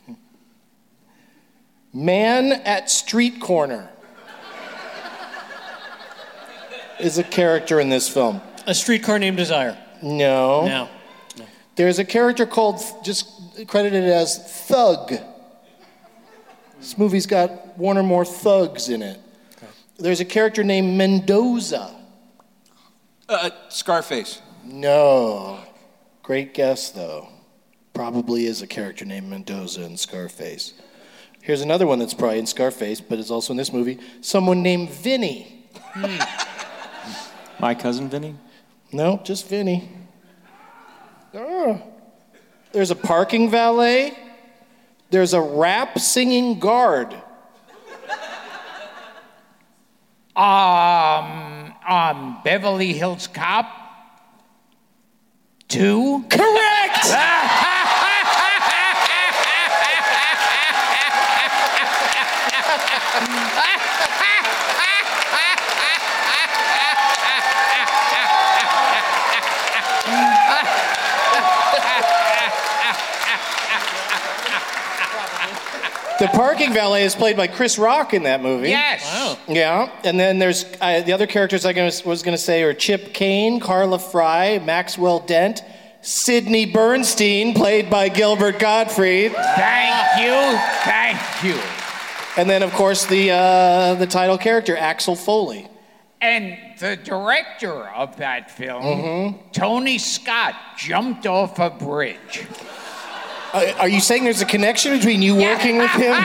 Man at Street Corner is a character in this film. A Streetcar Named Desire. No. No. no. There's a character called, just credited as Thug. This movie's got one or more thugs in it. Okay. There's a character named Mendoza. Uh, Scarface. No. Great guess, though. Probably is a character named Mendoza in Scarface. Here's another one that's probably in Scarface, but is also in this movie. Someone named Vinny. Hmm. My cousin Vinny? No, just Vinny. Oh. There's a parking valet. There's a rap singing guard. Um, um, Beverly Hills Cop two? Correct! The parking valet is played by Chris Rock in that movie. Yes. Wow. Yeah, and then there's uh, the other characters I was going to say are Chip Kane, Carla Fry, Maxwell Dent, Sidney Bernstein, played by Gilbert Gottfried, Thank you, thank you. and then of course the uh, the title character Axel Foley. And the director of that film, Tony Scott, jumped off a bridge. Uh, are you saying there's a connection between you working with him?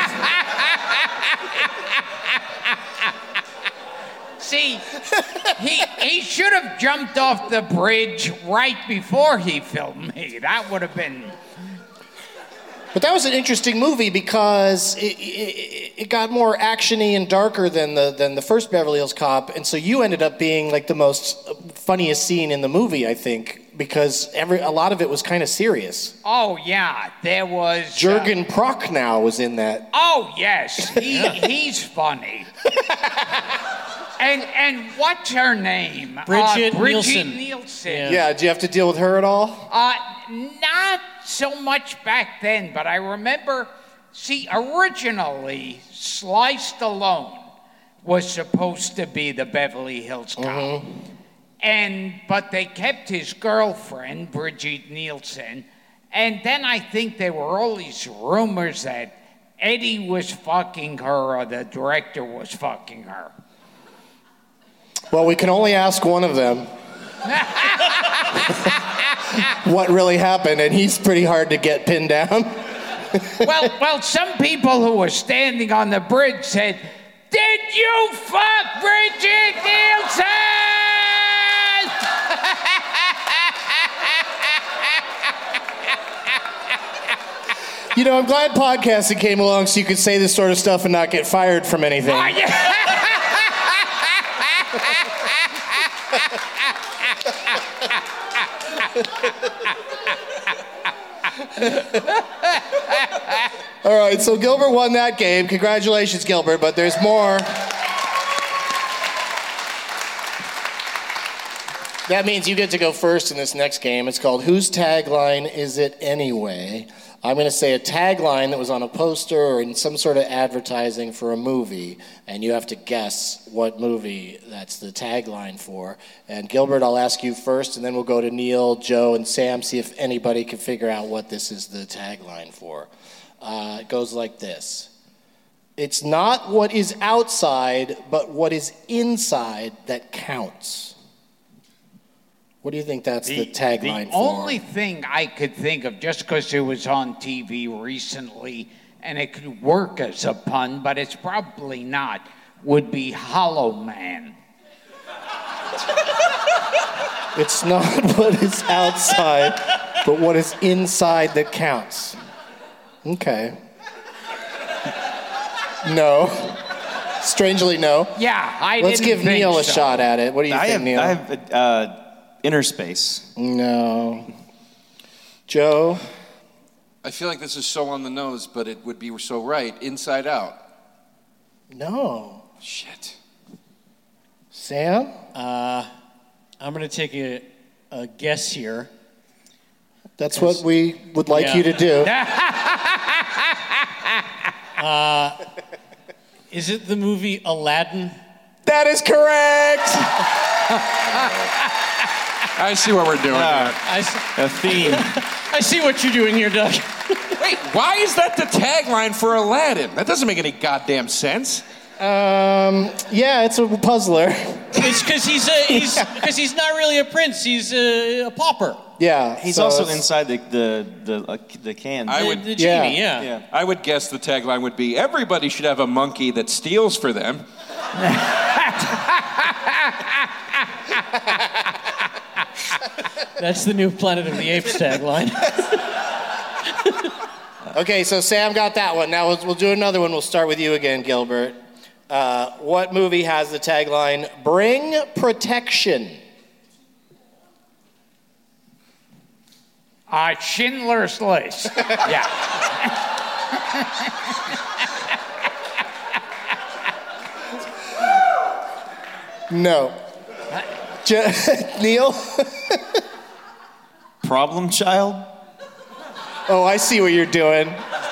See, he he should have jumped off the bridge right before he filmed me. That would have been. But that was an interesting movie because it, it, it got more actiony and darker than the than the first Beverly Hills Cop, and so you ended up being like the most funniest scene in the movie, I think, because every a lot of it was kind of serious. Oh yeah, there was. uh, Jürgen Prochnow was in that. Oh yes, he he's funny. and and what's her name? Bridget uh, Bridget Nielsen. Nielsen. Yeah. Yeah, did you have to deal with her at all? Uh, not so much back then, but I remember. See, originally, Sly Stallone was supposed to be the Beverly Hills Cop. Mm-hmm. And, but they kept his girlfriend, Bridget Nielsen, and then I think there were all these rumors that Eddie was fucking her or the director was fucking her. Well, we can only ask one of them what really happened, and he's pretty hard to get pinned down. well, well, some people who were standing on the bridge said, "Did you fuck Bridget Nielsen?" know, I'm glad podcasting came along so you could say this sort of stuff and not get fired from anything. Oh, yeah. All right, so Gilbert won that game. Congratulations, Gilbert, but there's more. That means you get to go first in this next game. It's called Whose Tagline Is It Anyway? I'm going to say a tagline that was on a poster or in some sort of advertising for a movie, and you have to guess what movie that's the tagline for. And Gilbert, I'll ask you first, and then we'll go to Neil, Joe, and Sam, see if anybody can figure out what this is the tagline for. Uh, it goes like this. It's not what is outside, but what is inside that counts. What do you think that's the, the tagline the for? The only thing I could think of, just because it was on T V recently, and it could work as a pun, but it's probably not, would be Hollow Man. It's not what is outside, but what is inside that counts. Okay. No. Strangely, no. Yeah, I Let's didn't give Neil think a so. shot at it. What do you I think, have, Neil? I have uh, Inner Space. No. Joe? I feel like this is so on the nose, but it would be so right. Inside Out. No. Shit. Sam? Uh, I'm going to take a, a guess here. That's what we would like Yeah. you to do. uh, is it the movie Aladdin? That is correct! I see what we're doing Uh, here. I see, A theme. I see what you're doing here, Doug. Wait, why is that the tagline for Aladdin? That doesn't make any goddamn sense. Um, yeah, it's a puzzler. It's because he's a, he's because he's not really a prince. He's a, a pauper. Yeah. He's so also it's- inside the the the, uh, the can. I The, would- the genie, yeah. yeah. I would guess the tagline would be, everybody should have a monkey that steals for them. That's the new Planet of the Apes tagline. Okay, so Sam got that one. Now we'll, we'll do another one. We'll start with you again, Gilbert. Uh, what movie has the tagline, Bring Protection? Uh, Schindler's List. Yeah. No. Je- Neil? Problem Child. Oh, I see what you're doing.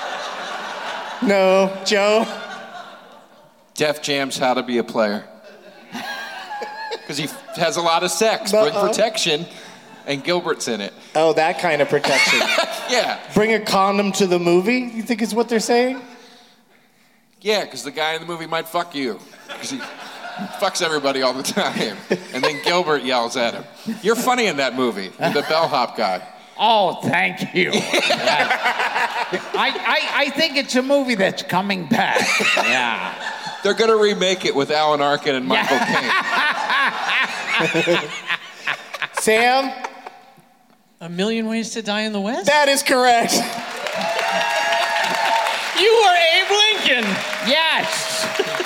No. Joe? Def Jam's How to Be a Player. Because he f- has a lot of sex. Bring Uh-oh. protection, and Gilbert's in it. Oh, that kind of protection. Yeah. Bring a condom to the movie, you think is what they're saying? Yeah, because the guy in the movie might fuck you. Because he fucks everybody all the time. And then Gilbert yells at him. You're funny in that movie. You're the bellhop guy. Oh, thank you. Yeah. I, I, I think it's a movie that's coming back. Yeah. They're going to remake it with Alan Arkin and Michael Caine. Sam? A Million Ways to Die in the West? That is correct. You are Abe Lincoln. Yes.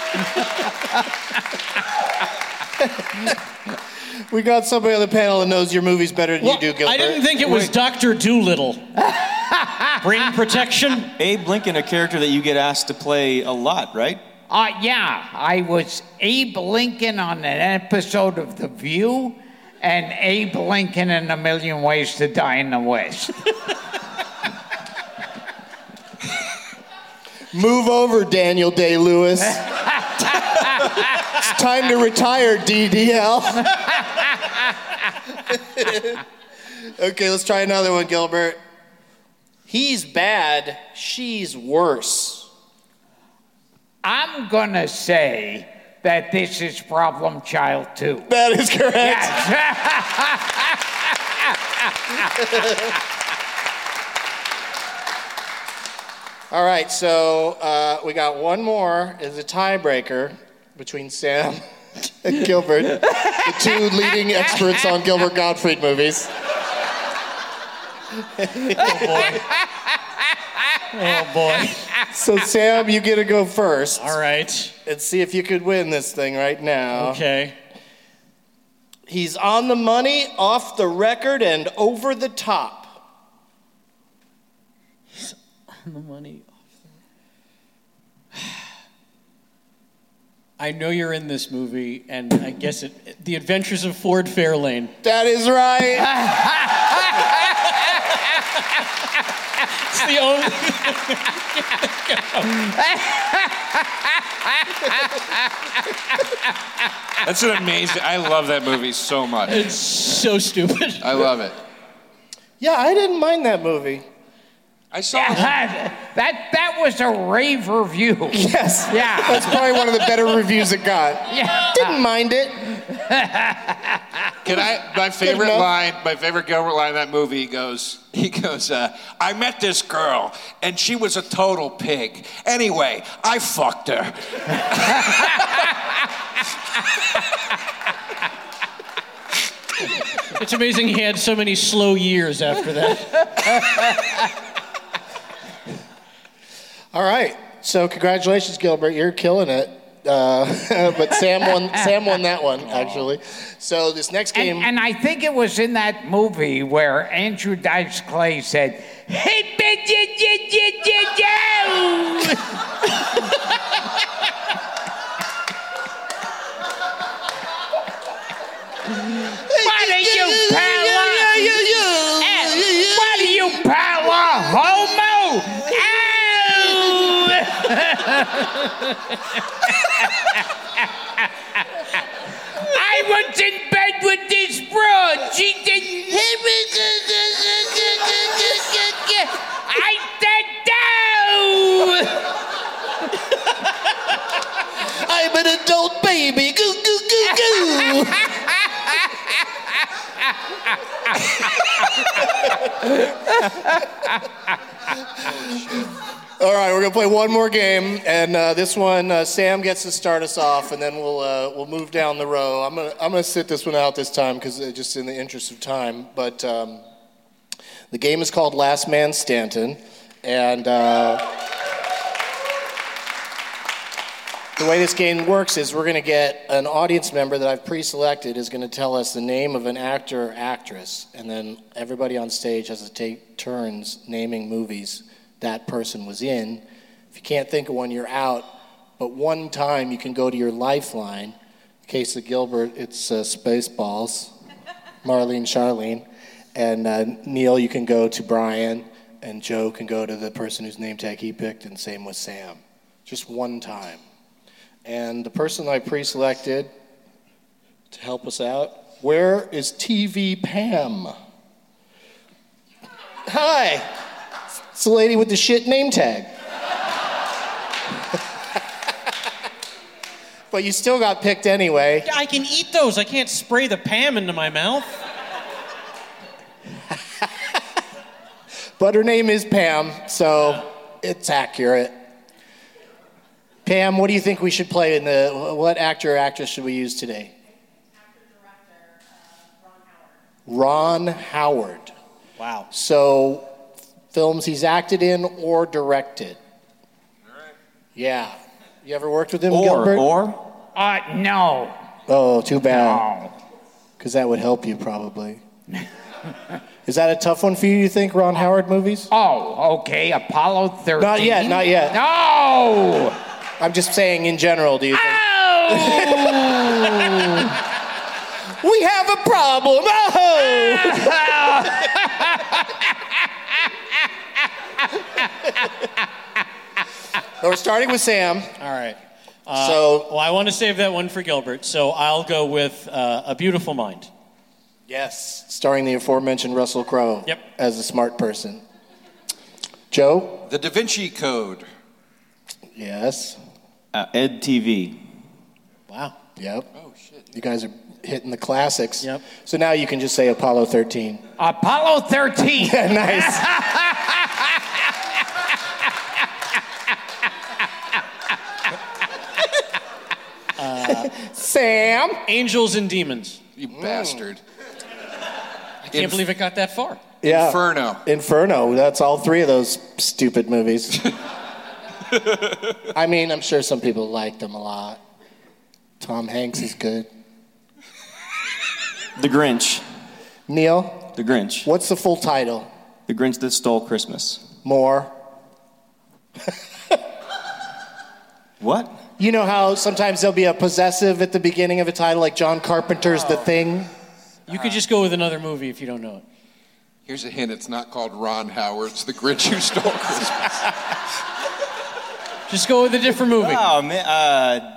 We got somebody on the panel that knows your movies better than Well, you do, Gilbert. I didn't think it was Doctor Doolittle. Bring protection. Abe Lincoln, a character that you get asked to play a lot, right? Uh, yeah, I was Abe Lincoln on an episode of The View, and Abe Lincoln in A Million Ways to Die in the West. Move over, Daniel Day-Lewis. It's time to retire, D D L. Okay, let's try another one, Gilbert. He's bad, she's worse. I'm gonna say that this is Problem Child two. That is correct. Yes. All right, so uh, we got one more as a tiebreaker between Sam and Gilbert, the two leading experts on Gilbert Gottfried movies. Oh boy. Oh, boy. So, Sam, you get to go first. All right. And see if you could win this thing right now. Okay. He's on the money, off the record, and over the top. He's on the money, off the... I know you're in this movie, and I guess it, The Adventures of Ford Fairlane. That is right. It's the only... That's an amazing. I love that movie so much. It's so stupid. I love it. Yeah, I didn't mind that movie. I saw that. That that was a rave review. Yes. Yeah. That's probably one of the better reviews it got. Yeah. Didn't mind it. Can I? My favorite line. My favorite Gilbert line in that movie. He goes. He goes. Uh, I met this girl, and she was a total pig. Anyway, I fucked her. It's amazing he had so many slow years after that. All right. So congratulations, Gilbert. You're killing it. Uh, but Sam won. Sam won that one actually. So this next game. And, and I think it was in that movie where Andrew Dice Clay said, "Hey, bitch, you, you, you, you, you." What are you, pala? What are you, pala? Homo? I was in bed with this broad. She did. I said no. I'm an adult baby. Goo goo goo goo. All right, we're gonna play one more game, and uh, this one uh, Sam gets to start us off, and then we'll uh, we'll move down the row. I'm gonna I'm gonna sit this one out this time because uh, just in the interest of time. But um, the game is called Last Man Stanton, and uh, the way this game works is we're gonna get an audience member that I've pre-selected is gonna tell us the name of an actor or actress, and then everybody on stage has to take turns naming movies that person was in. If you can't think of one, you're out. But one time you can go to your lifeline. In the case of Gilbert, it's uh, Spaceballs, Marlene, Charlene. And uh, Neil, you can go to Brian, and Joe can go to the person whose name tag he picked, and same with Sam. Just one time. And the person I pre-selected to help us out, where is T V Pam? Hi. It's the lady with the shit name tag. But you still got picked anyway. I can eat those. I can't spray the Pam into my mouth. But her name is Pam, so it's accurate. Pam, what do you think we should play in the, what actor or actress should we use today? Actor-director, uh, Ron Howard. Ron Howard. Wow. So, films he's acted in or directed. All right. Yeah. You ever worked with him, Or, Gilbert? or? Uh, no. Oh, too bad. No. Because that would help you probably. Is that a tough one for you, you think, Ron Howard movies? Oh, okay. Apollo thirteen. Not yet, not yet. No! I'm just saying in general, do you think? Oh! We have a problem. Oh! So we're starting with Sam. All right. Uh, So- well, I want to save that one for Gilbert, so I'll go with uh, A Beautiful Mind. Yes, starring the aforementioned Russell Crowe. Yep. As a smart person. Joe? The Da Vinci Code. Yes. Uh, Ed T V. Wow. Yep. Oh, shit. You guys are hitting the classics. Yep. So now you can just say Apollo thirteen. Apollo thirteen. Nice. Uh, Sam? Angels and Demons. You bastard. I can't In- believe it got that far. Yeah. Inferno. Inferno. That's all three of those stupid movies. I mean, I'm sure some people like them a lot. Tom Hanks is good. The Grinch. Neil? The Grinch. What's the full title? The Grinch That Stole Christmas. More. What? You know how sometimes there'll be a possessive at the beginning of a title, like John Carpenter's The Thing? You could just go with another movie if you don't know it. Here's a hint. It's not called Ron Howard's The Grinch Who Stole Christmas. Just go with a different movie. Oh, man. Uh,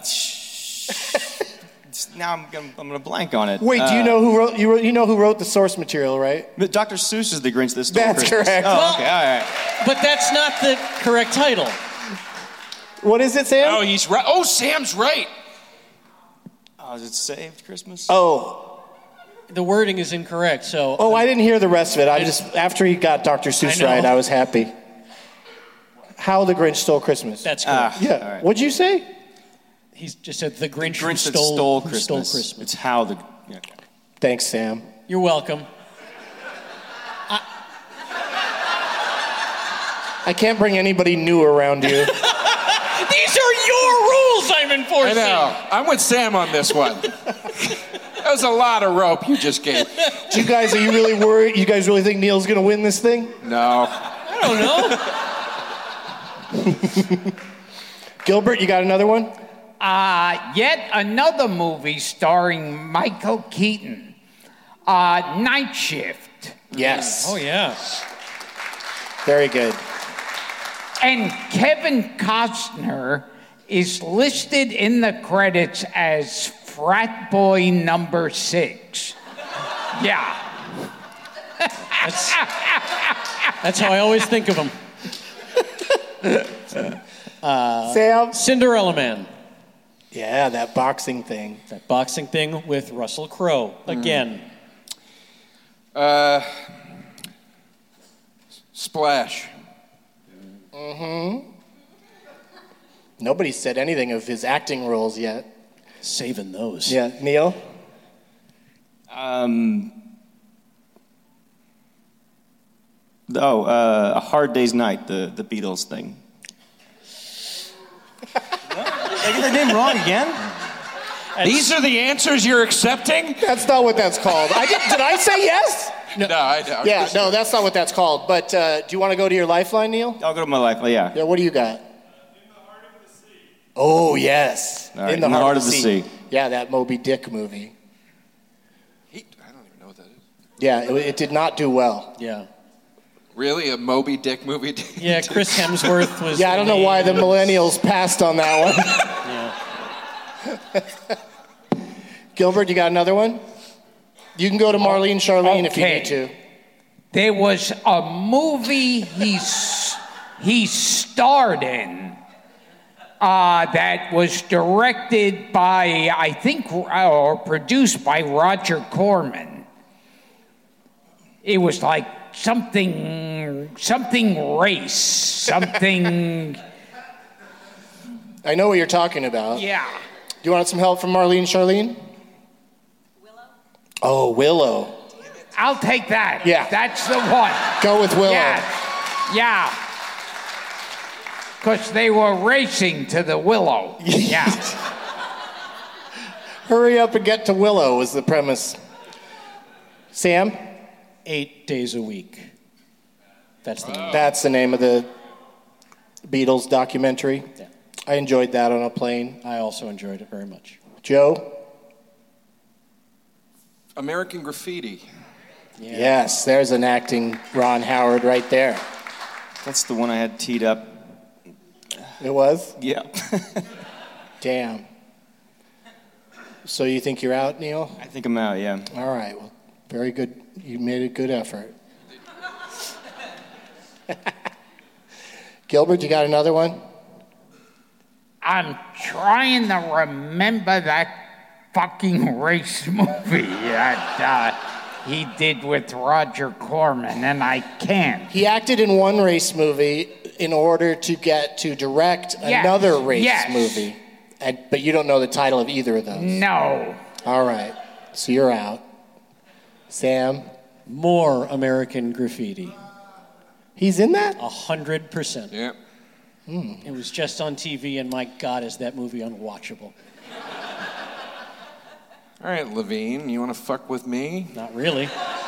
now I'm, I'm, I'm going to blank on it. Wait, uh, do you know who wrote you, wrote you know who wrote the source material, right? Doctor Seuss is The Grinch That Stole That's Christmas. correct. Oh, Well- okay. All right. But that's not the correct title. What is it, Sam? Oh, he's right. Oh, Sam's right. Oh, is it Saved Christmas? Oh. The wording is incorrect, so... Oh, I didn't hear the rest of it. I just, after he got Doctor Seuss I know. right, I was happy. How the Grinch Stole Christmas. That's correct. Ah, Yeah. all right. What'd you say? He's just said the Grinch, who Grinch That stole, Stole who Christmas. stole Christmas. It's how the... Yeah. Thanks, Sam. You're welcome. I can't bring anybody new around you. These are your rules I'm I enforcing. know. I'm with Sam on this one. That was a lot of rope you just gave. Do you guys, are you really worried? You guys really think Neil's going to win this thing? No. I don't know. Gilbert, you got another one? Uh, yet another movie starring Michael Keaton. Uh, Night Shift. Yes. Oh, yeah. Very good. And Kevin Costner is listed in the credits as frat boy number six. Yeah. That's, that's how I always think of him. Uh, Sam? Cinderella Man. Yeah, that boxing thing. That boxing thing with Russell Crowe. Again. Uh, Splash. Mm-hmm. Nobody said anything of his acting roles yet. Saving those. Yeah, Neil? Um... Oh, uh, A Hard Day's Night, the, the Beatles thing. Did I get that name wrong again? These are the answers you're accepting? That's not what that's called. I did, did I say yes? No, I don't. Yeah, no, that's not what that's called. But uh, do you want to go to your lifeline, Neil? I'll go to my life, yeah. Yeah, what do you got? Oh, yes. All right, In the Heart of the Sea. Yeah, that Moby Dick movie. He, I don't even know what that is. Yeah, it, it did not do well. Yeah. Really? A Moby Dick movie? Yeah, Chris Hemsworth was... Yeah, I don't know why the millennials passed on that one. Yeah. Gilbert, you got another one? You can go to Marlene Charlene if you Okay. need to. There was a movie he, s- he starred in uh, that was directed by, I think, or produced by Roger Corman. It was like something, something race, something... I know what you're talking about. Yeah. Do you want some help from Marlene Charlene? Willow. Oh, Willow. I'll take that. Yeah. That's the one. Go with Willow. Yeah. Yeah. Because they were racing to the Willow. Yeah. Hurry up and get to Willow was the premise. Sam? Eight days a week. That's the name. That's the name of the Beatles documentary. Yeah. I enjoyed that on a plane. I also enjoyed it very much. Joe? American Graffiti. Yeah. Yes, there's an acting Ron Howard right there. That's the one I had teed up. It was? Yeah. Damn. So you think you're out, Neil? I think I'm out, yeah. All right. Well, very good. You made a good effort. Gilbert, you got another one? I'm trying to remember that fucking race movie that uh, he did with Roger Corman, and I can't. He acted in one race movie in order to get to direct Yes, another race yes. movie. And, but you don't know the title of either of those. No. All right. So you're out. Sam? More American Graffiti. He's in that? A hundred percent. Yeah. Mm. It was just on T V, and my God, is that movie unwatchable. All right, Levine, you want to fuck with me? Not really.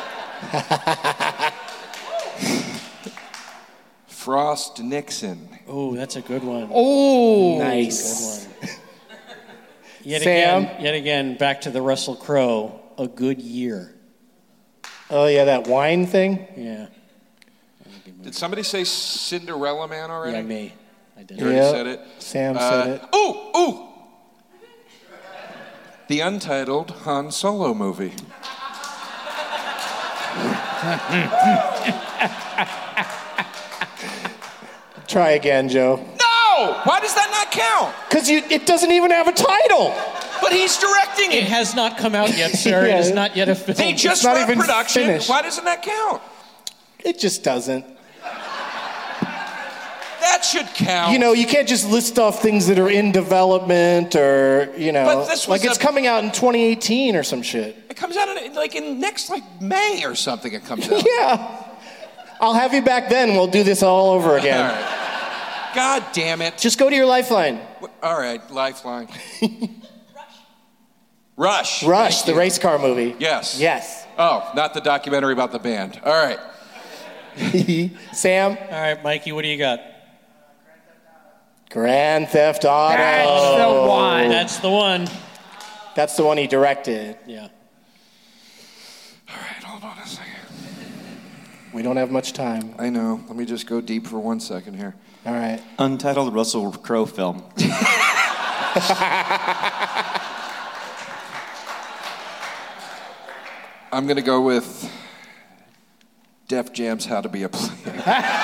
Frost Nixon. Oh, that's a good one. Oh, nice. Good one. Yet Sam? again, yet again, back to the Russell Crowe. A Good Year. Oh yeah, that wine thing. Yeah. Did somebody say Cinderella Man already? Yeah, me. I did. You already Yep. said it? Sam Uh, said it. Ooh, ooh! The untitled Han Solo movie. Try again, Joe. No! Why does that not count? Because you, it doesn't even have a title. But he's directing It it. has not come out yet, sir. Yeah. It is not yet a film. They just not wrapped even production. finished. Why doesn't that count? It just doesn't. That should count. You know, you can't just list off things that are in development or, you know, But this was like it's a- coming out in twenty eighteen or some shit. It comes out in, like in next like May or something. It comes out. Yeah. I'll have you back then. We'll do this all over again. All right. God damn it. Just go to your Lifeline. All right, Lifeline. Rush. Rush, Thank the you. race car movie. Yes. Yes. Oh, not the documentary about the band. All right. Sam? All right, Mikey, what do you got? Grand Theft Auto. That's the one. That's the one. That's the one he directed. Yeah. All right, hold on a second. We don't have much time. I know. Let me just go deep for one second here. All right. Untitled Russell Crowe film. I'm going to go with Def Jam's How to Be a Player.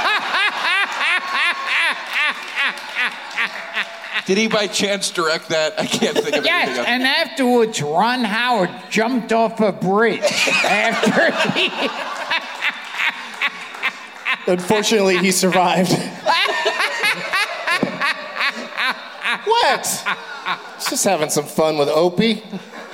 Did he by chance direct that? I can't think of Yes, anything else. and afterwards, Ron Howard jumped off a bridge after he. Unfortunately, he survived. What? He's just having some fun with Opie.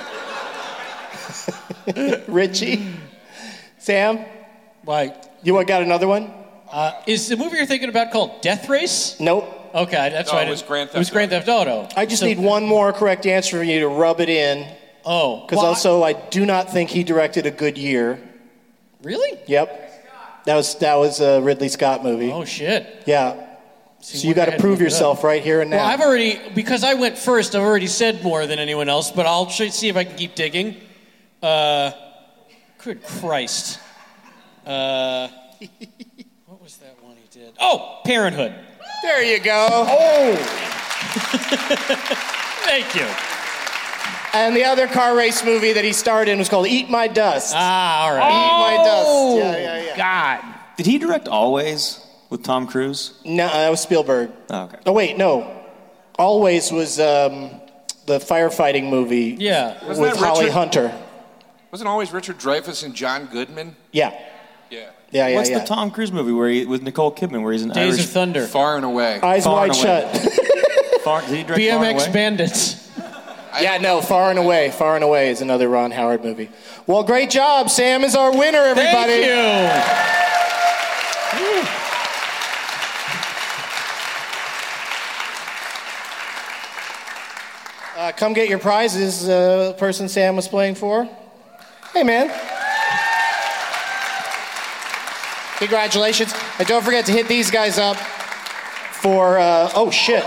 Richie? Sam? Why? You want got another one? Uh, is the movie you're thinking about called Death Race? Nope. Okay, that's No, right. it was Grand Theft It was Grand Theft Auto. I just So- need one more correct answer for you to rub it in. Oh. Because well, also, I do not think he directed A Good Year. Really? Yep. That was that was a Ridley Scott movie. Oh, shit. Yeah. See, So you we're got gonna to prove look it yourself up. right here and now. Well, I've already, because I went first, I've already said more than anyone else, but I'll try, see if I can keep digging. Uh, good Christ. Uh, what was that one he did? Oh, Parenthood. There you go. Oh. Thank you. And the other car race movie that he starred in was called Eat My Dust. Ah, all right. Eat My Dust. Oh, Yeah, yeah, yeah. God. Did he direct Always with Tom Cruise? No, that was Spielberg. Oh, okay. Oh, wait, no. Always was um, the firefighting movie Yeah. with Wasn't that Holly Richard? Hunter. Wasn't always Richard Dreyfuss and John Goodman? Yeah. Yeah. Yeah, yeah, What's yeah. the Tom Cruise movie where he with Nicole Kidman where he's an Days Irish of Thunder. Far and Away. Eyes Far Wide and Away. Shut. Far, did he direct B M Far and X Away? Bandits. Yeah, no, Far and Away. Far and Away is another Ron Howard movie. Well, great job. Sam is our winner, everybody. Thank you. Uh, come get your prizes, uh, person Sam was playing for. Hey, man. Congratulations. And don't forget to hit these guys up for, uh, oh, shit.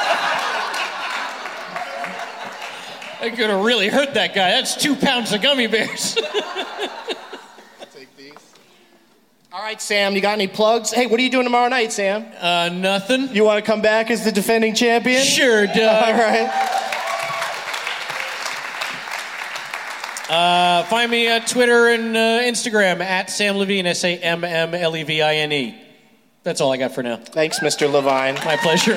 I could have really hurt that guy. That's two pounds of gummy bears. Take these. All right, Sam, you got any plugs? Hey, what are you doing tomorrow night, Sam? Uh, nothing. You want to come back as the defending champion? Sure, Doug. All right. Uh, find me on Twitter and uh, Instagram at Sam Levine, S A M M L E V I N E. That's all I got for now. Thanks, Mister Levine. My pleasure.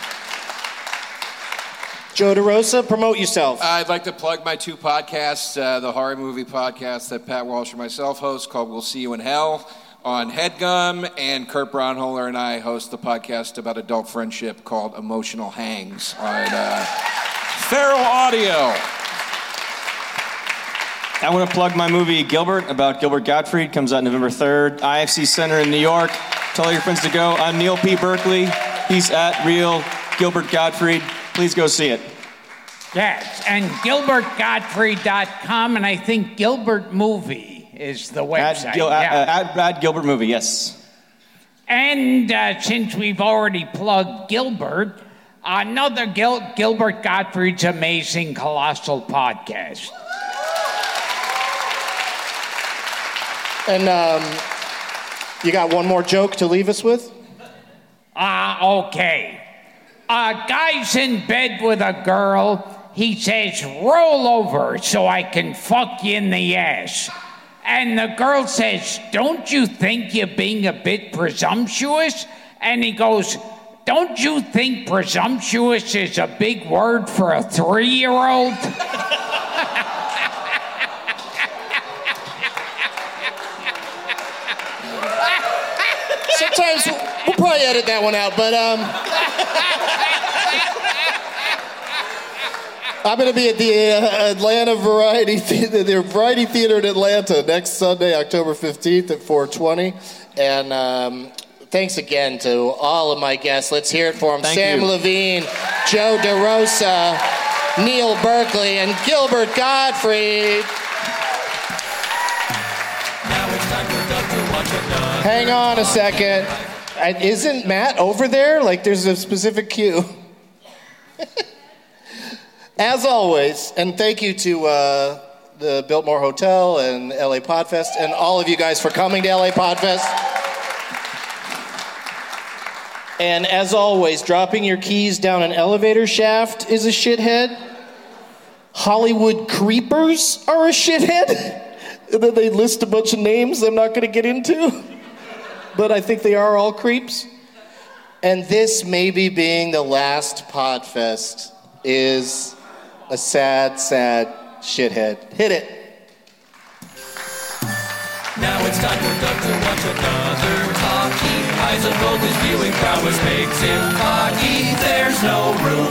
Joe DeRosa, promote yourself. I'd like to plug my two podcasts, uh, the horror movie podcast that Pat Walsh and myself host called We'll See You in Hell on HeadGum, and Kurt Braunholer and I host the podcast about adult friendship called Emotional Hangs on uh, Feral Audio. I want to plug my movie Gilbert about Gilbert Gottfried. Comes out November third. I F C Center in New York. Tell all your friends to go. I'm Neil P. Berkeley. He's at Real Gilbert Gottfried. Please go see it. Yes, and Gilbert Gottfried dot com, and I think Gilbert Movie is the website. At, Gil- yeah. at, at, at Gilbert Movie, yes. And uh, since we've already plugged Gilbert, another Gil- Gilbert Gottfried's Amazing Colossal Podcast. And um, you got one more joke to leave us with? Ah, uh, okay. A guy's in bed with a girl. He says, roll over so I can fuck you in the ass. And the girl says, don't you think you're being a bit presumptuous? And he goes, don't you think presumptuous is a big word for a three-year-old? Sometimes we'll probably edit that one out, but um, I'm going to be at the uh, Atlanta Variety Theater, the Variety Theater in Atlanta next Sunday, October fifteenth at four twenty. And um, thanks again to all of my guests. Let's hear it for them. Thank Sam you. Levine, Joe DeRosa, Neil Berkeley, and Gilbert Gottfried. Hang on a second. I, isn't Matt over there? Like, there's a specific cue. As always, and thank you to uh, the Biltmore Hotel and L A Podfest, and all of you guys for coming to L A Podfest. And as always, dropping your keys down an elevator shaft is a shithead. Hollywood creepers are a shithead. And then they list a bunch of names I'm not going to get into. But I think they are all creeps. And this maybe being the last Podfest is a sad, sad shithead. Hit it. Now it's time for Doug to watch another talkie. Eyes of gold, his viewing prowess makes him cocky. There's no room